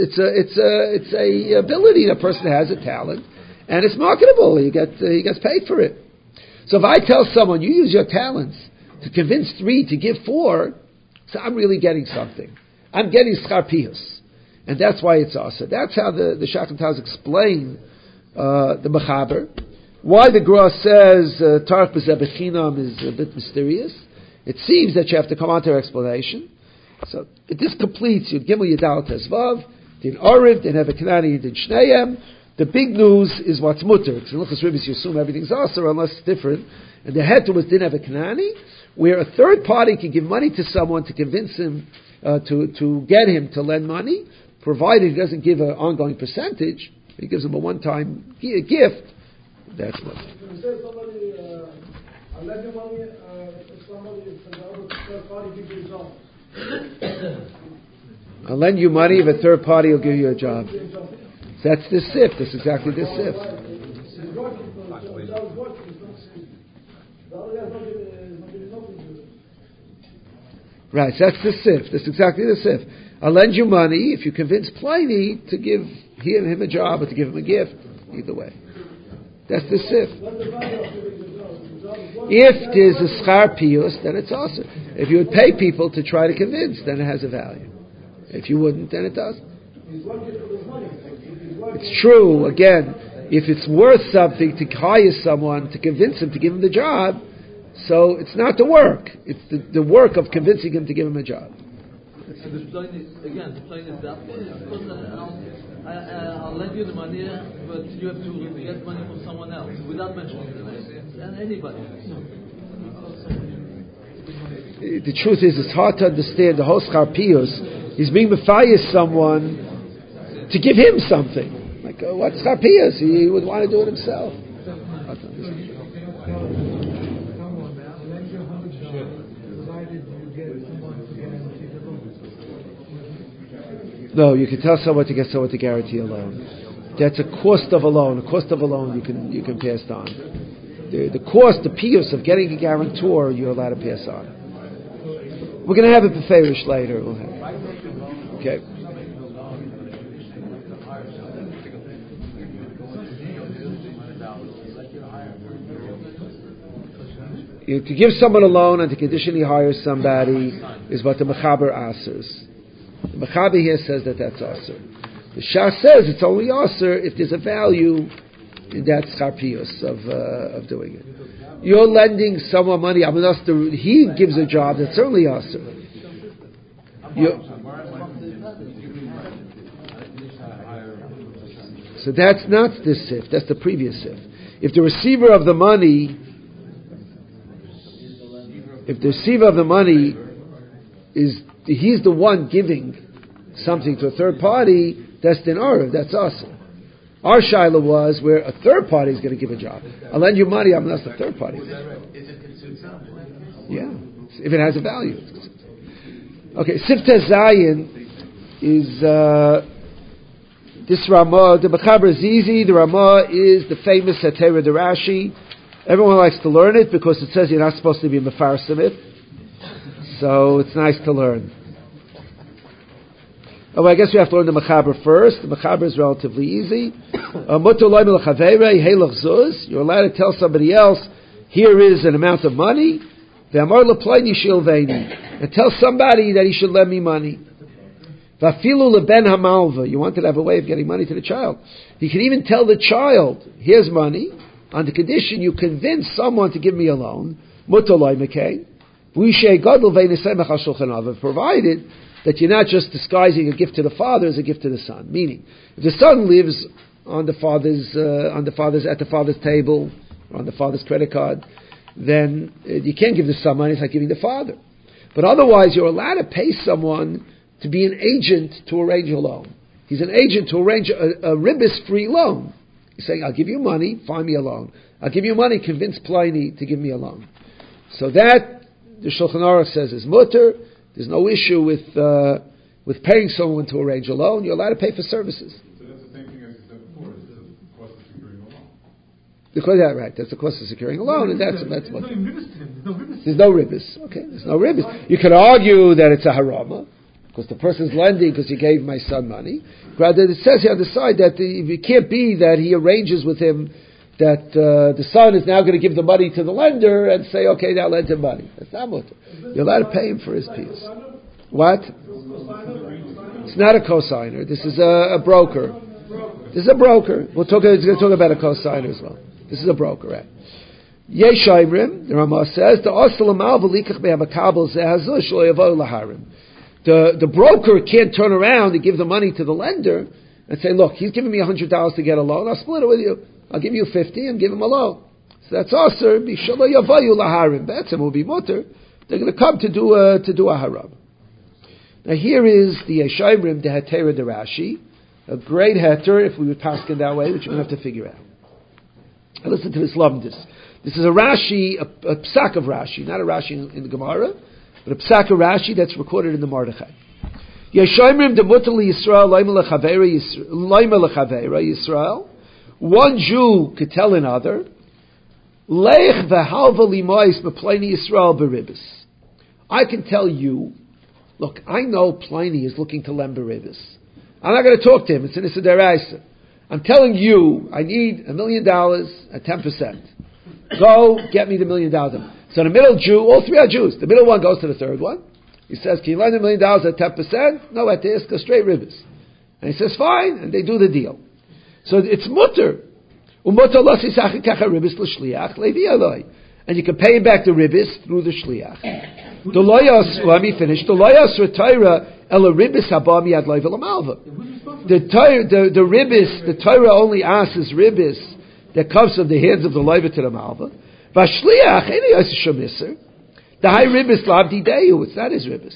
a ability a person has, a talent, and it's marketable. He gets paid for it. So if I tell someone you use your talents to convince 3 to give 4, so I'm really getting something. I'm getting schar piyus, and that's why it's also. That's how the Shach and Taz explain the Mechaber. Why the Gra says Tarach B'Zebechinam is a bit mysterious. It seems that you have to come on to an explanation. So this completes Yud Gimel Yudal Tezvav, Din Oriv, Din Hevekanani, Din Shneim. The big news is what's mutter. Because in Luchas Ribis you assume everything's also unless it's different. And the head was Din Hevekanani, where a third party can give money to someone to convince him to get him to lend money, provided he doesn't give an ongoing percentage. He gives him a one-time gift. That's what. If you say somebody, I'll lend you money, if somebody is a third party gives you a job. I'll lend you money if a third party will give you a job. That's the sif. That's exactly the sif. Right, so that's the sif. That's exactly the sif. I'll lend you money if you convince Pliny to give him a job or to give him a gift. Either way. That's the sif. If there's a schar piyus, then it's also. If you would pay people to try to convince, then it has a value. If you wouldn't, then it doesn't. It's true, again, if it's worth something to hire someone to convince him to give him the job, so it's not the work. It's the work of convincing him to give him a job. And the plan is that because I'll lend you the money, but you have to get money from someone else without mentioning the name and anybody. The truth is, it's hard to understand the whole schar piyus. He's being mefayis someone to give him something. Like, what's schar piyus? He would want to do it himself. No, you can tell someone to get someone to guarantee a loan. That's a cost of a loan. A cost of a loan you can pass on. The cost, the piyus of getting a guarantor, you're allowed to pass on. We're going to have a beferish later. We'll have. Okay. You can give someone a loan on the condition he hires somebody is what the Mechaber asers. The Mechaber here says that that's aser. The Shah says it's only aser if there's a value in that schar piyus of doing it. You're lending someone money. He gives a job. That's certainly aser. So that's not this sif. That's the previous sif. If the receiver of the money he's the one giving something to a third party, that's din arav, that's us. Our shaila was where a third party is going to give a job. I'll lend you money, that's the third party. Is it considered? Yeah, if it has a value. Okay, Sifteh Zayin is this Ramah. The Mechaber is easy. The Ramah is the famous Hetera de Rashi. Everyone likes to learn it because it says you're not supposed to be mefarsim it. So it's nice to learn. Oh, I guess we have to learn the Mechaber first. The Mechaber is relatively easy. You're allowed to tell somebody else, here is an amount of money. And tell somebody that he should lend me money. You wanted to have a way of getting money to the child. You can even tell the child, here's money, on the condition you convince someone to give me a loan. Provided that you're not just disguising a gift to the father as a gift to the son. Meaning, if the son lives at the father's table, or on the father's credit card, then you can't give the son money, it's like giving the father. But otherwise, you're allowed to pay someone to be an agent to arrange a loan. He's an agent to arrange a ribbis-free loan. He's saying, I'll give you money, find me a loan. I'll give you money, convince Pliny to give me a loan. So that, the Shulchan Aruch says, is mutter. There's no issue with paying someone to arrange a loan. You're allowed to pay for services. So that's the same thing as you said before. It's the cost of securing a loan. Right. That's the cost of securing a loan, and that's what. There's no ribbis. Okay, there's no ribbis. You can argue that it's a harama because the person's lending because he gave my son money. Rather, it says here on the side that it can't be that he arranges with him that the son is now going to give the money to the lender and say, okay, now lend him money. That's not mutter. You're allowed to pay him for his piece. What? It's not a cosigner. This is a broker. This is a broker. He's going to talk about a cosigner as well. This is a broker, right? Yeshaimrim, the Ramah says, the broker can't turn around and give the money to the lender and say, look, he's giving me $100 to get a loan, I'll split it with you. I'll give you 50 and give him a loan. So that's also b'shalo yavayu laharim. Betzim will be mutter. They're going to come to do a haram. Now here is the Yeshayimrim, the Hetera de Rashi, a great heter if we would pass it that way, which we're going to have to figure out. Now listen to this lamdis. This is a Rashi, a psak of Rashi, not a Rashi in the Gemara, but a psak of Rashi that's recorded in the Mordechai. Yeshayimrim de mutter Yisrael loyma lechaveira Yisrael. One Jew could tell another, Leich v'halva limois b'Pliny Yisrael beribis. I can tell you, look, I know Pliny is looking to lend beribis. I'm not going to talk to him. It's in Issa Deraisa. I'm telling you, I need $1 million at 10%. Go get me the $1 million. So the middle Jew, all three are Jews. The middle one goes to the third one. He says, can you lend $1 million at 10%? No, at this, go straight ribis. And he says, fine, and they do the deal. So it's mutter. And you can pay him back the ribis through the shliach. Let me finish. The ribis, the Torah only asks ribis that comes from the hands of the loiva to the malva. The high ribis labdi deyu. It's not his ribis.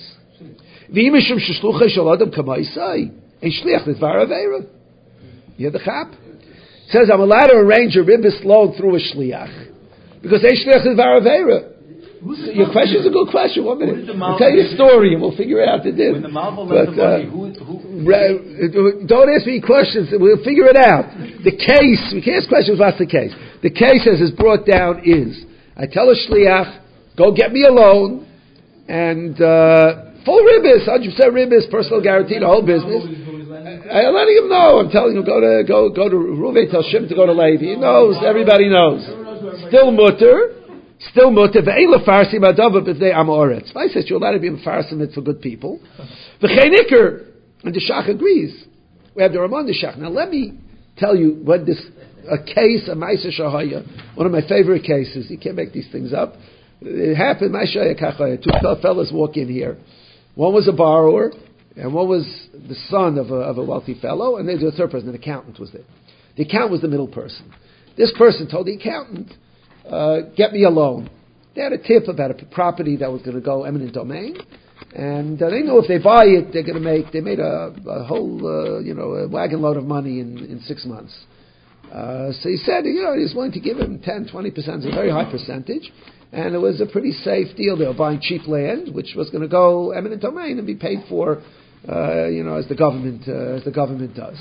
You hear the chap? It says, I'm allowed to arrange a ribis loan through a shliach because a shliach is varavera. So your question is a good question. 1 minute. I'll tell you a story and we'll figure it out to this. When the Malva left the money, don't ask me questions. We'll figure it out. The case, we can't ask questions, what's the case? The case as is brought down is, I tell a shliach, go get me a loan and full ribis, 100% ribis, personal guarantee, the whole business. I'm letting him know. I'm telling him go to Reuven, tell Shimon to go to Levi. He knows. Everybody knows. Still mutter. Ve'ein lefarsim adava b'vnei am haaretz. I says you're allowed to be mefarsim it for good people. V'chein ikar, and the Shach agrees. We have the Ramon the Shach. Now let me tell you what a case, a Ma'aser Shahaya, one of my favorite cases. You can't make these things up. It happened. Ma'aser Kachaya. Two fellas walk in here. One was a borrower. And one was the son of a wealthy fellow, and there's a third person, an accountant was there. The accountant was the middle person. This person told the accountant, get me a loan. They had a tip about a property that was going to go eminent domain, and they know if they buy it, they made a whole, a wagon load of money in 6 months. So he said, he was willing to give him 10, 20%, it's a very high percentage, and it was a pretty safe deal. They were buying cheap land, which was going to go eminent domain and be paid for, as the government does.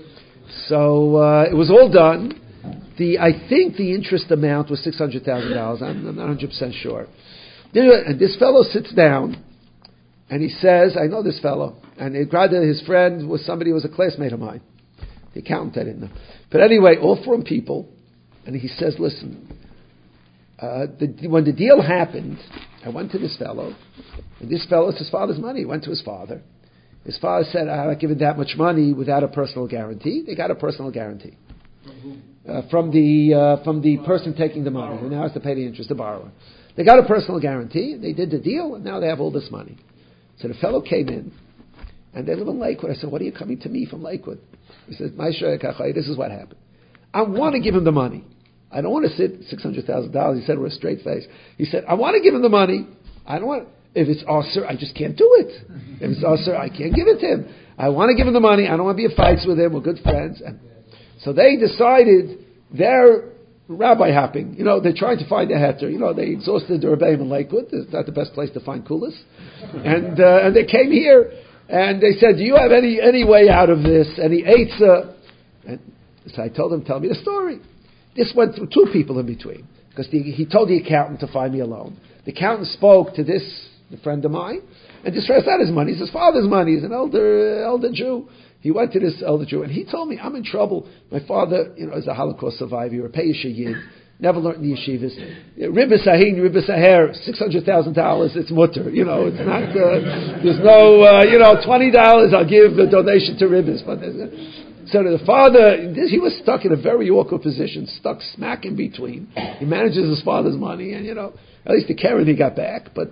So it was all done. I think the interest amount was $600,000. I'm not 100% sure. And this fellow sits down, and he says, I know this fellow, and his friend was somebody who was a classmate of mine. The accountant, I didn't know. But anyway, all foreign people, and he says, listen, when the deal happened, I went to this fellow, and this fellow, it's his father's money. He went to his father. His father said, I'm not giving that much money without a personal guarantee. They got a personal guarantee. From the person taking the money, who now has to pay the interest, the borrower. They got a personal guarantee, they did the deal, and now they have all this money. So the fellow came in, and they live in Lakewood. I said, what are you coming to me from Lakewood? He said, this is what happened. I want to give him the money. I don't want to sit $600,000. He said with a straight face. He said, I want to give him the money. I don't want. If it's Osir, I just can't do it. If it's Osir, I can't give it to him. I want to give him the money. I don't want to be in fights with him. We're good friends. And so they decided they're rabbi hopping. They're trying to find a heter. They exhausted the Rebbeim in Lakewood. It's not the best place to find kulas. And they came here. And they said, do you have any way out of this? Any eitzah? And so I told them, tell me the story. This went through two people in between. Because he told the accountant to find me a loan. The accountant spoke to the friend of mine. And this rest out his money. It's his father's money. He's an elder Jew. He went to this elder Jew. And he told me, I'm in trouble. My father, is a Holocaust survivor. You're a Peish Yid. Never learned in the yeshivas. Ribbis ahin, ribbis aher, $600,000, it's mutter. It's not, there's no, $20 I'll give the donation to ribbis. But so the father, he was stuck in a very awkward position, stuck smack in between. He manages his father's money, and at least the Karen he got back. But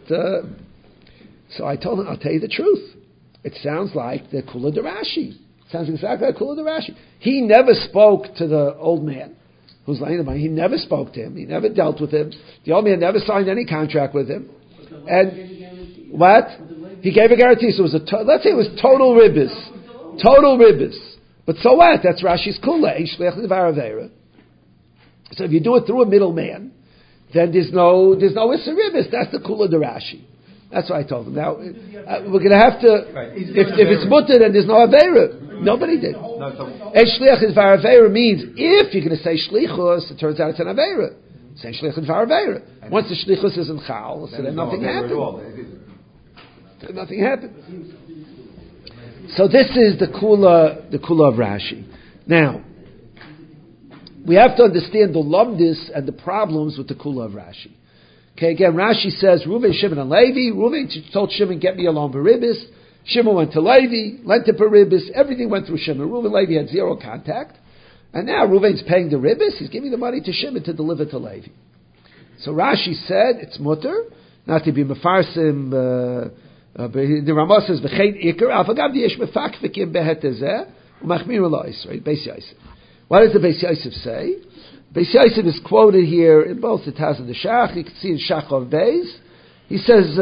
so I told him, I'll tell you the truth. It sounds like the Kula Darashi. It sounds exactly like Kula Darashi. He never spoke to the old man who's laying the money. He never spoke to him. He never dealt with him. The old man never signed any contract with him. And what? He gave a guarantee. So it was let's say it was total ribbis. Total ribbis. But so what? That's Rashi's kula. So if you do it through a middleman, then there's no issa ribbis. That's the kula de Rashi. That's what I told him. Now, we're going to have to, if it's mutter, then there's no Aveira. Nobody did. Shliach is Varaveira means, if you're going to say Shlichus, it turns out it's an Aveira. Say Shliach is Varaveira. Once the Shlichus is in Chal, so then nothing happened. Then nothing happened. So this is the kula of Rashi. Now, we have to understand the lumdis and the problems with the kula of Rashi. Okay, again, Rashi says, Reuven, Shimon, and Levi. Reuven told Shimon, get me a loan for Ribbis. Shimon went to Levi, lent it for Ribbis. Everything went through Shimon. Reuven and Levi had zero contact. And now Reuven's paying the Ribbis. He's giving the money to Shimon to deliver to Levi. So Rashi said, it's mutter, not to be mefarsim, the Rama says, v'chein ikar, avagav diyesh mefakfikim behet ezeh, u'machmir alois, right? Beis Yosef. What does the Beis Yosef say? Beis Yosef is quoted here in both the Taz and the Shach. You can see in Shachov Beis. He says,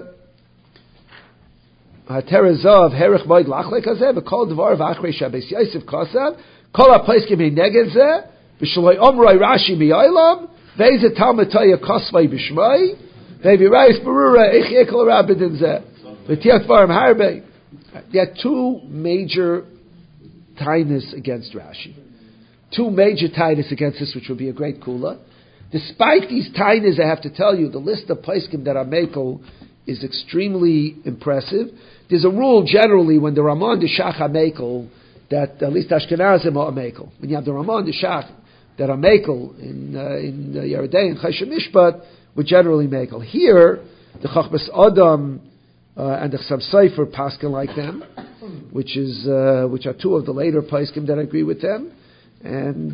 "Ha'terezav herich moed lachlek hazeh v'kol dvar v'achrei shabeis Yosef kasav kol ha'plaiskim heineged zeh v'shaloi omroi Rashi miyaylam ve'ezeh talmud toya kosvei b'shmai ve'virais berura ich ekol rabedin zeh v'tiat dvarim harbei." There are two major tightness against Rashi. Two major tightness against this, which would be a great kula. Despite these tightness, I have to tell you, the list of poskim that are mekel is extremely impressive. There's a rule generally when the Ramon de Shach are mekel, that at least Ashkenazim are mekel. When you have the Ramon de Shach that are mekel in Yeridei and Choshen Mishpat, we're generally mekel. Here, the Chachmas Adam and the Chassam Sofer paskin like them, which are two of the later poskim that agree with them. And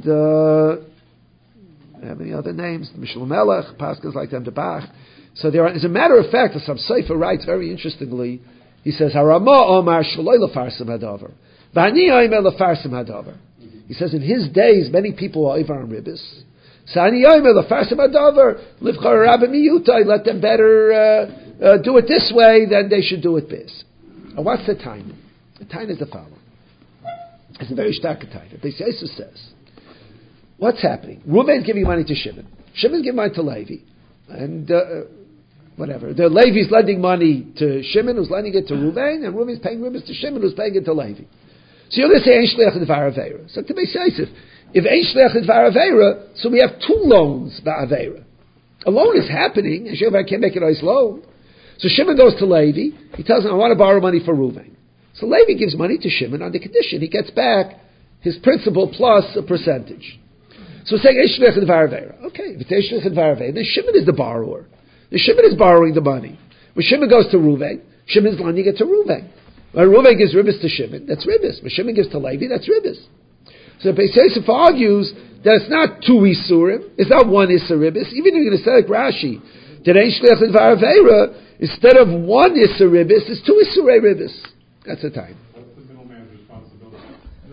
have any other names? Mishal Melech, Paskins like them, the Bach. So there are, as a matter of fact, the Chassam Sofer writes very interestingly. He says, "Harama Omar Shaloi Lefarsim Hadavar, V'ani Omer Lefarsim Hadavar." He says, in his days, many people were over on ribbis. So Ani Omer Lefarsim Hadavar, Livchar Rabbi Miyutai, let them better do it this way than they should do it this. And what's the time? The time is the following. It's a very stark time. Beis Yosef says, what's happening? Reuven's giving money to Shimon. Shimon's giving money to Levi. And whatever. The Levi's lending money to Shimon, who's lending it to Reuven, and Reuven's paying ribbis to Shimon, who's paying it to Levi. So you're going to say, Ein Shliach Dvar Aveira. So to be decisive, if Ein Shliach Dvar Aveira, so we have two loans, Ba'aveira. A loan is happening, and Shimon can't make it a loan. So Shimon goes to Levi, he tells him, I want to borrow money for Reuven. So Levi gives money to Shimon on the condition he gets back his principal plus a percentage. So we're saying, Ein Shliach Dvar Aveira. Okay, if it's Ein Shliach Dvar Aveira, then Shimon is the borrower. The Shimon is borrowing the money. When Shimon goes to Reuven, Shimon's lending it to Reuven. When Reuven gives ribbis to Shimon, that's ribbis. When Shimon gives to Levi, that's ribbis. So Beis Yosef argues that it's not two isurim, it's not one isur ribbis. Even if you're going to say like Rashi, that Ein Shliach Dvar Aveira, instead of one isur ribbis, it's two isurei ribbis. That's the time. What's the middleman's responsibility?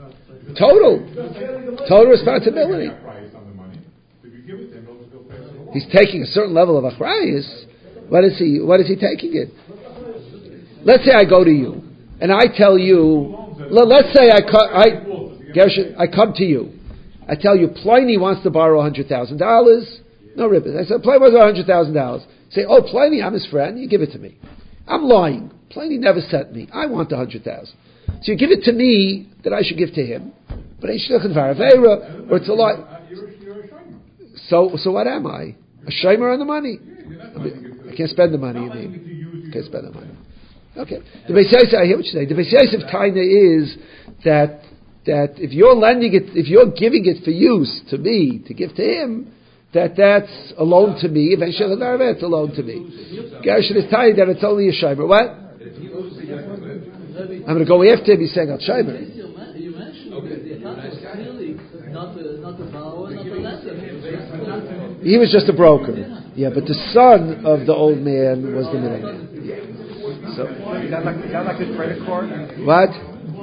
Total responsibility. He's taking a certain level of achrayus. What is he taking it? Let's say I go to you and I tell you. Let's say I come to you. I tell you, Pliny wants to borrow $100,000. No ribbon. I said, Pliny wants $100,000. Say, oh, Pliny, I'm his friend. You give it to me. I'm lying. Pliny never sent me. I want the $100,000. So you give it to me that I should give to him. But Ein Shliach Dvar Aveira, or it's a lie. So what am I? A shomer on the money? I can't spend the money. You mean? I can't spend the money. Okay. The Beis Yosef, I hear what you say. The Beis Yosef taina is that if you're lending it, if you're giving it for use to me to give to him, that's a loan to me. Eventually, it's a loan to me. Gershon is taina that it's only a shomer. What? I'm going to go after him. He's saying I'll shomer. You mentioned the account was clearly not the borrower, not the lender. He was just a broker. Yeah, but the son of the old man was the middleman. Yeah. So, is that like a credit card? What?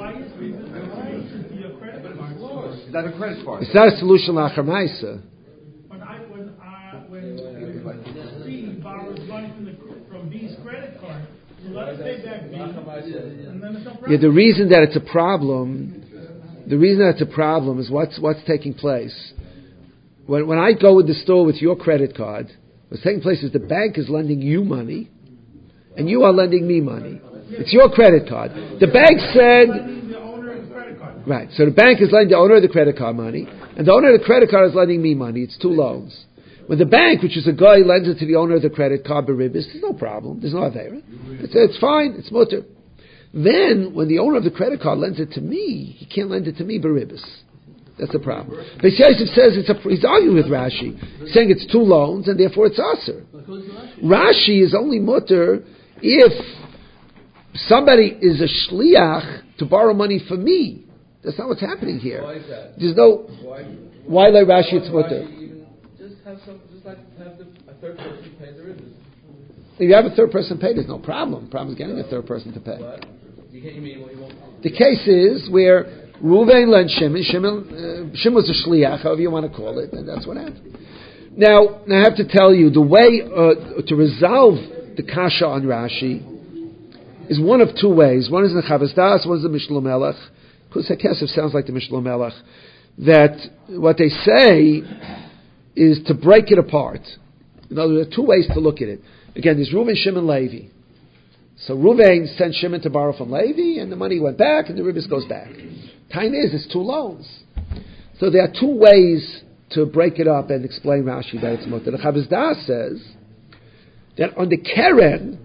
Is that a credit card? It's not a solution l'achar ma'isa. When C borrows money from B's credit card, so let us pay back B, and then it's no problem. Yeah, the reason that it's a problem is what's taking place. When I go to the store with your credit card, what's taking place is the bank is lending you money, and you are lending me money. It's your credit card. The bank said, the owner of the credit card. Right, so the bank is lending the owner of the credit card money, and the owner of the credit card is lending me money. It's two loans. When the bank, which is a guy, lends it to the owner of the credit card, beribis, there's no problem. There's no avera. It's fine. It's mutter. Then, when the owner of the credit card lends it to me, he can't lend it to me beribis. That's the problem. Beis Yosef says he's arguing with Rashi, saying it's two loans and therefore it's aser. Rashi is only mutter if somebody is a shliach to borrow money for me. That's not what's happening here. Why is that? There's no. Why like Rashi? It's mutter. Just have a third person pay the ribbons. If you have a third person pay, there's no problem. The problem is getting a third person to pay. What? You mean what you want? The case is where Reuven lent Shimon. Shimon was a shliach, however you want to call it, and that's what happened. Now I have to tell you, the way to resolve the kasha on Rashi is one of two ways. One is the Chavas Das, one is the Mishlei Melech. Because Kesef sounds like the Mishlei Melech. That what they say is to break it apart. In other words, there are two ways to look at it. Again, there's Reuven, Shimon, Levi. So Reuven sent Shimon to borrow from Levi, and the money went back, and the ribbis goes back. Time is, it's two loans. So there are two ways to break it up and explain Rashi that it's mutter. The Chavas Das says that on the Keren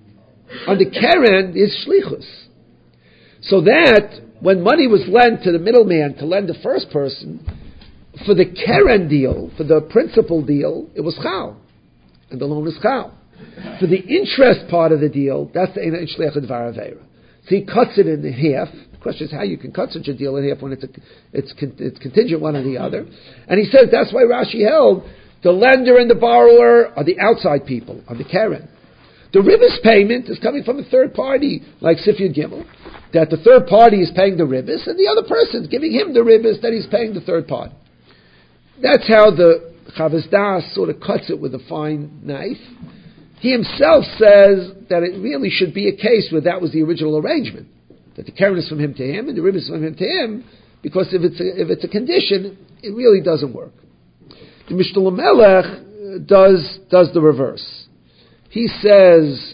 is shlichus. So that when money was lent to the middleman to lend the first person, for the Keren deal, for the principal deal, it was chal. And the loan is chal. For the interest part of the deal, that's the Ein Shliach Dvar Aveira. So he cuts it in half. The question is how you can cut such a deal in half when it's contingent one on the other. And he says that's why Rashi held the lender and the borrower are the outside people, are the Keren. The ribbis payment is coming from a third party, like Sifyud Gimel, that the third party is paying the ribbis, and the other person is giving him the ribbis that he's paying the third party. That's how the Chavas Das sort of cuts it with a fine knife. He himself says that it really should be a case where that was the original arrangement, that the Keren is from him to him, and the ribbis is from him to him, because if it's a condition, it really doesn't work. The Mishnah Melech does the reverse. He says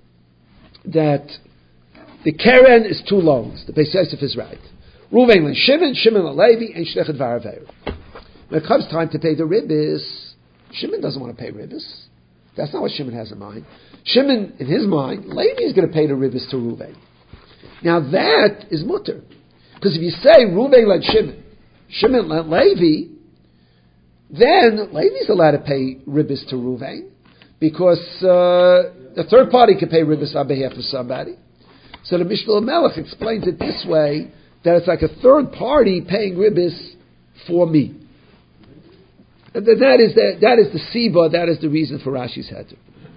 that the Keren is two loans. The Beis Yosef is right. Ruvain and Shimon and Levi, and Shlechet Varaveir. When it comes time to pay the ribbis, Shimon doesn't want to pay ribbis. That's not what Shimon has in mind. Shimon, in his mind, Levi is going to pay the ribbis to Ruvain. Now that is mutter. Because if you say Ruvain led Shimon, Shimon led Levi, then Levi's allowed to pay ribbis to Ruvain, because the third party can pay ribbis on behalf of somebody. So the Mishnah Melech explains it this way, that it's like a third party paying ribbis for me. And that is the siba, that is the reason for Rashi's heter.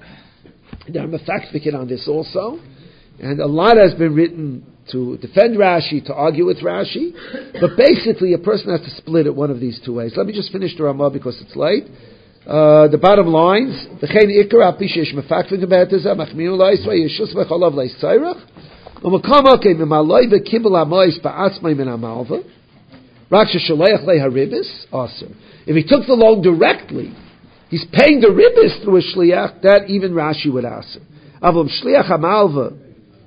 Now I'm a fact-ficket on this also, and a lot has been written to defend Rashi, to argue with Rashi, but basically a person has to split it one of these two ways. Let me just finish the Ramah because it's late. The bottom lines, V'chein ikar al pi sheish mefakfik b'hetezah, machminu lo'isvay, yeshus v'cholav lo'iszayrach, u'makam okem imaloi v'kibel amois ba'atzmai min amalva, rak sheshaleach lei haribis, aser. If he took the loan directly, he's paying the ribis through a shliach, that even Rashi would aser. Aval shliach hamalva,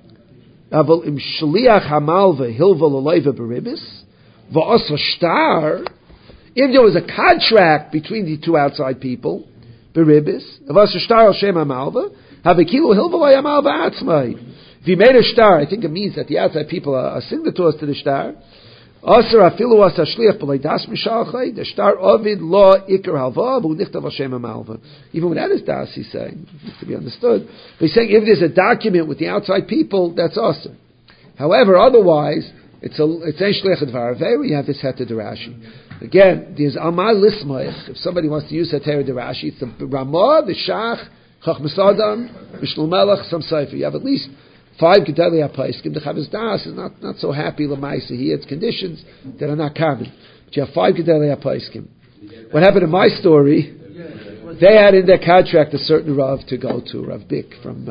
Aval im shliach hamalva hilva l'loiva b'ribis, v'asa shtar, if there was a contract between the two outside people, beribis, v'asa shtar al shem hamalva, havekilu hilva lo yamalva atzmai. If he made a shtar, I think it means that the outside people are signatories to the shtar. Asar afilu asa shliach b'lei das mishalchai, the shtar ovid lo ikar halva, b'u nichtav al shem hamalva. Even without his das, he's saying, it needs to be understood. But he's saying if there's a document with the outside people, that's asar. However, otherwise, it's ein shliach dvar we have this heter Rashi. Again, there's amal lismoich. If somebody wants to use heter Rashi, it's the Ramah, the Shach, Chachmas Adam, Mishnah Melech, some Sefer. You have at least 5 Gedalei HaPaiskim. The Chavis Das is not so happy l'maisa. He adds conditions that are not common. But you have 5 Gedalei HaPaiskim. What happened in my story? They had in their contract a certain Rav to go to, Rav Bick from.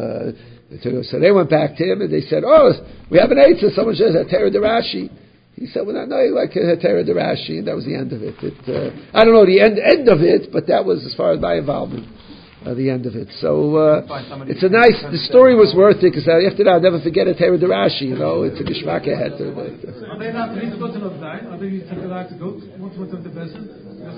So they went back to him and they said, "Oh, we have an eitzah. Someone says heter Rashi." He said, "Well, no, you like heter Rashi," and that was the end of it. I don't know the end of it, but that was as far as my involvement. The end of it. So it's a nice. The story was worth it because after that I'll never forget it. Terah Rashi, it's a geshmak ahead. Are they not to go to Notre Dame? Are they allowed to go? Want to the person?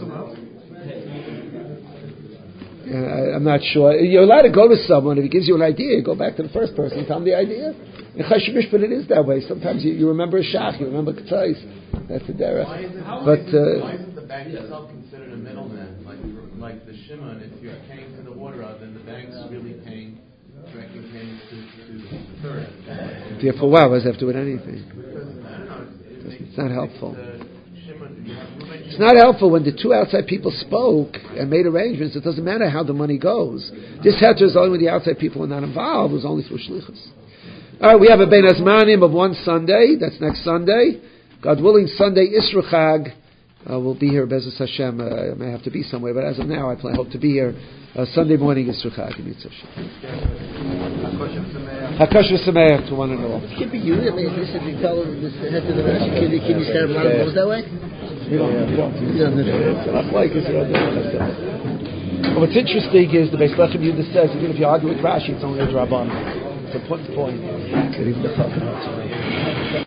I'm not sure. You're allowed to go to someone if he gives you an idea. You go back to the first person, tell him the idea. In Chashmish, but it is that way. Sometimes you remember a shach, you remember Ketzais. That's a derech. Why isn't the bank itself considered a middleman? Like the Shimon, if you're paying to the water out, then the bank's really directly paying to the third. Therefore, why does it have to do with anything? I don't know. It's not helpful. It's not helpful when the two outside people spoke and made arrangements. It doesn't matter how the money goes. This heter is only when the outside people are not involved. It was only through shlichus. All right, we have a Ben Azmanim of one Sunday. That's next Sunday. God willing, Sunday Isra Chag. We'll be here, Be'ezus Hashem. I may have to be somewhere, but as of now, I hope to be here Sunday morning Isra Chag. Hakosher Sameach to one and all. It could be you. I mean, this is the tell this head to the Rashi. Can you stand around and that way? What's interesting is the Beis Lechem Yehuda says even if you argue with Rashi, it's only a Draban. It's a point.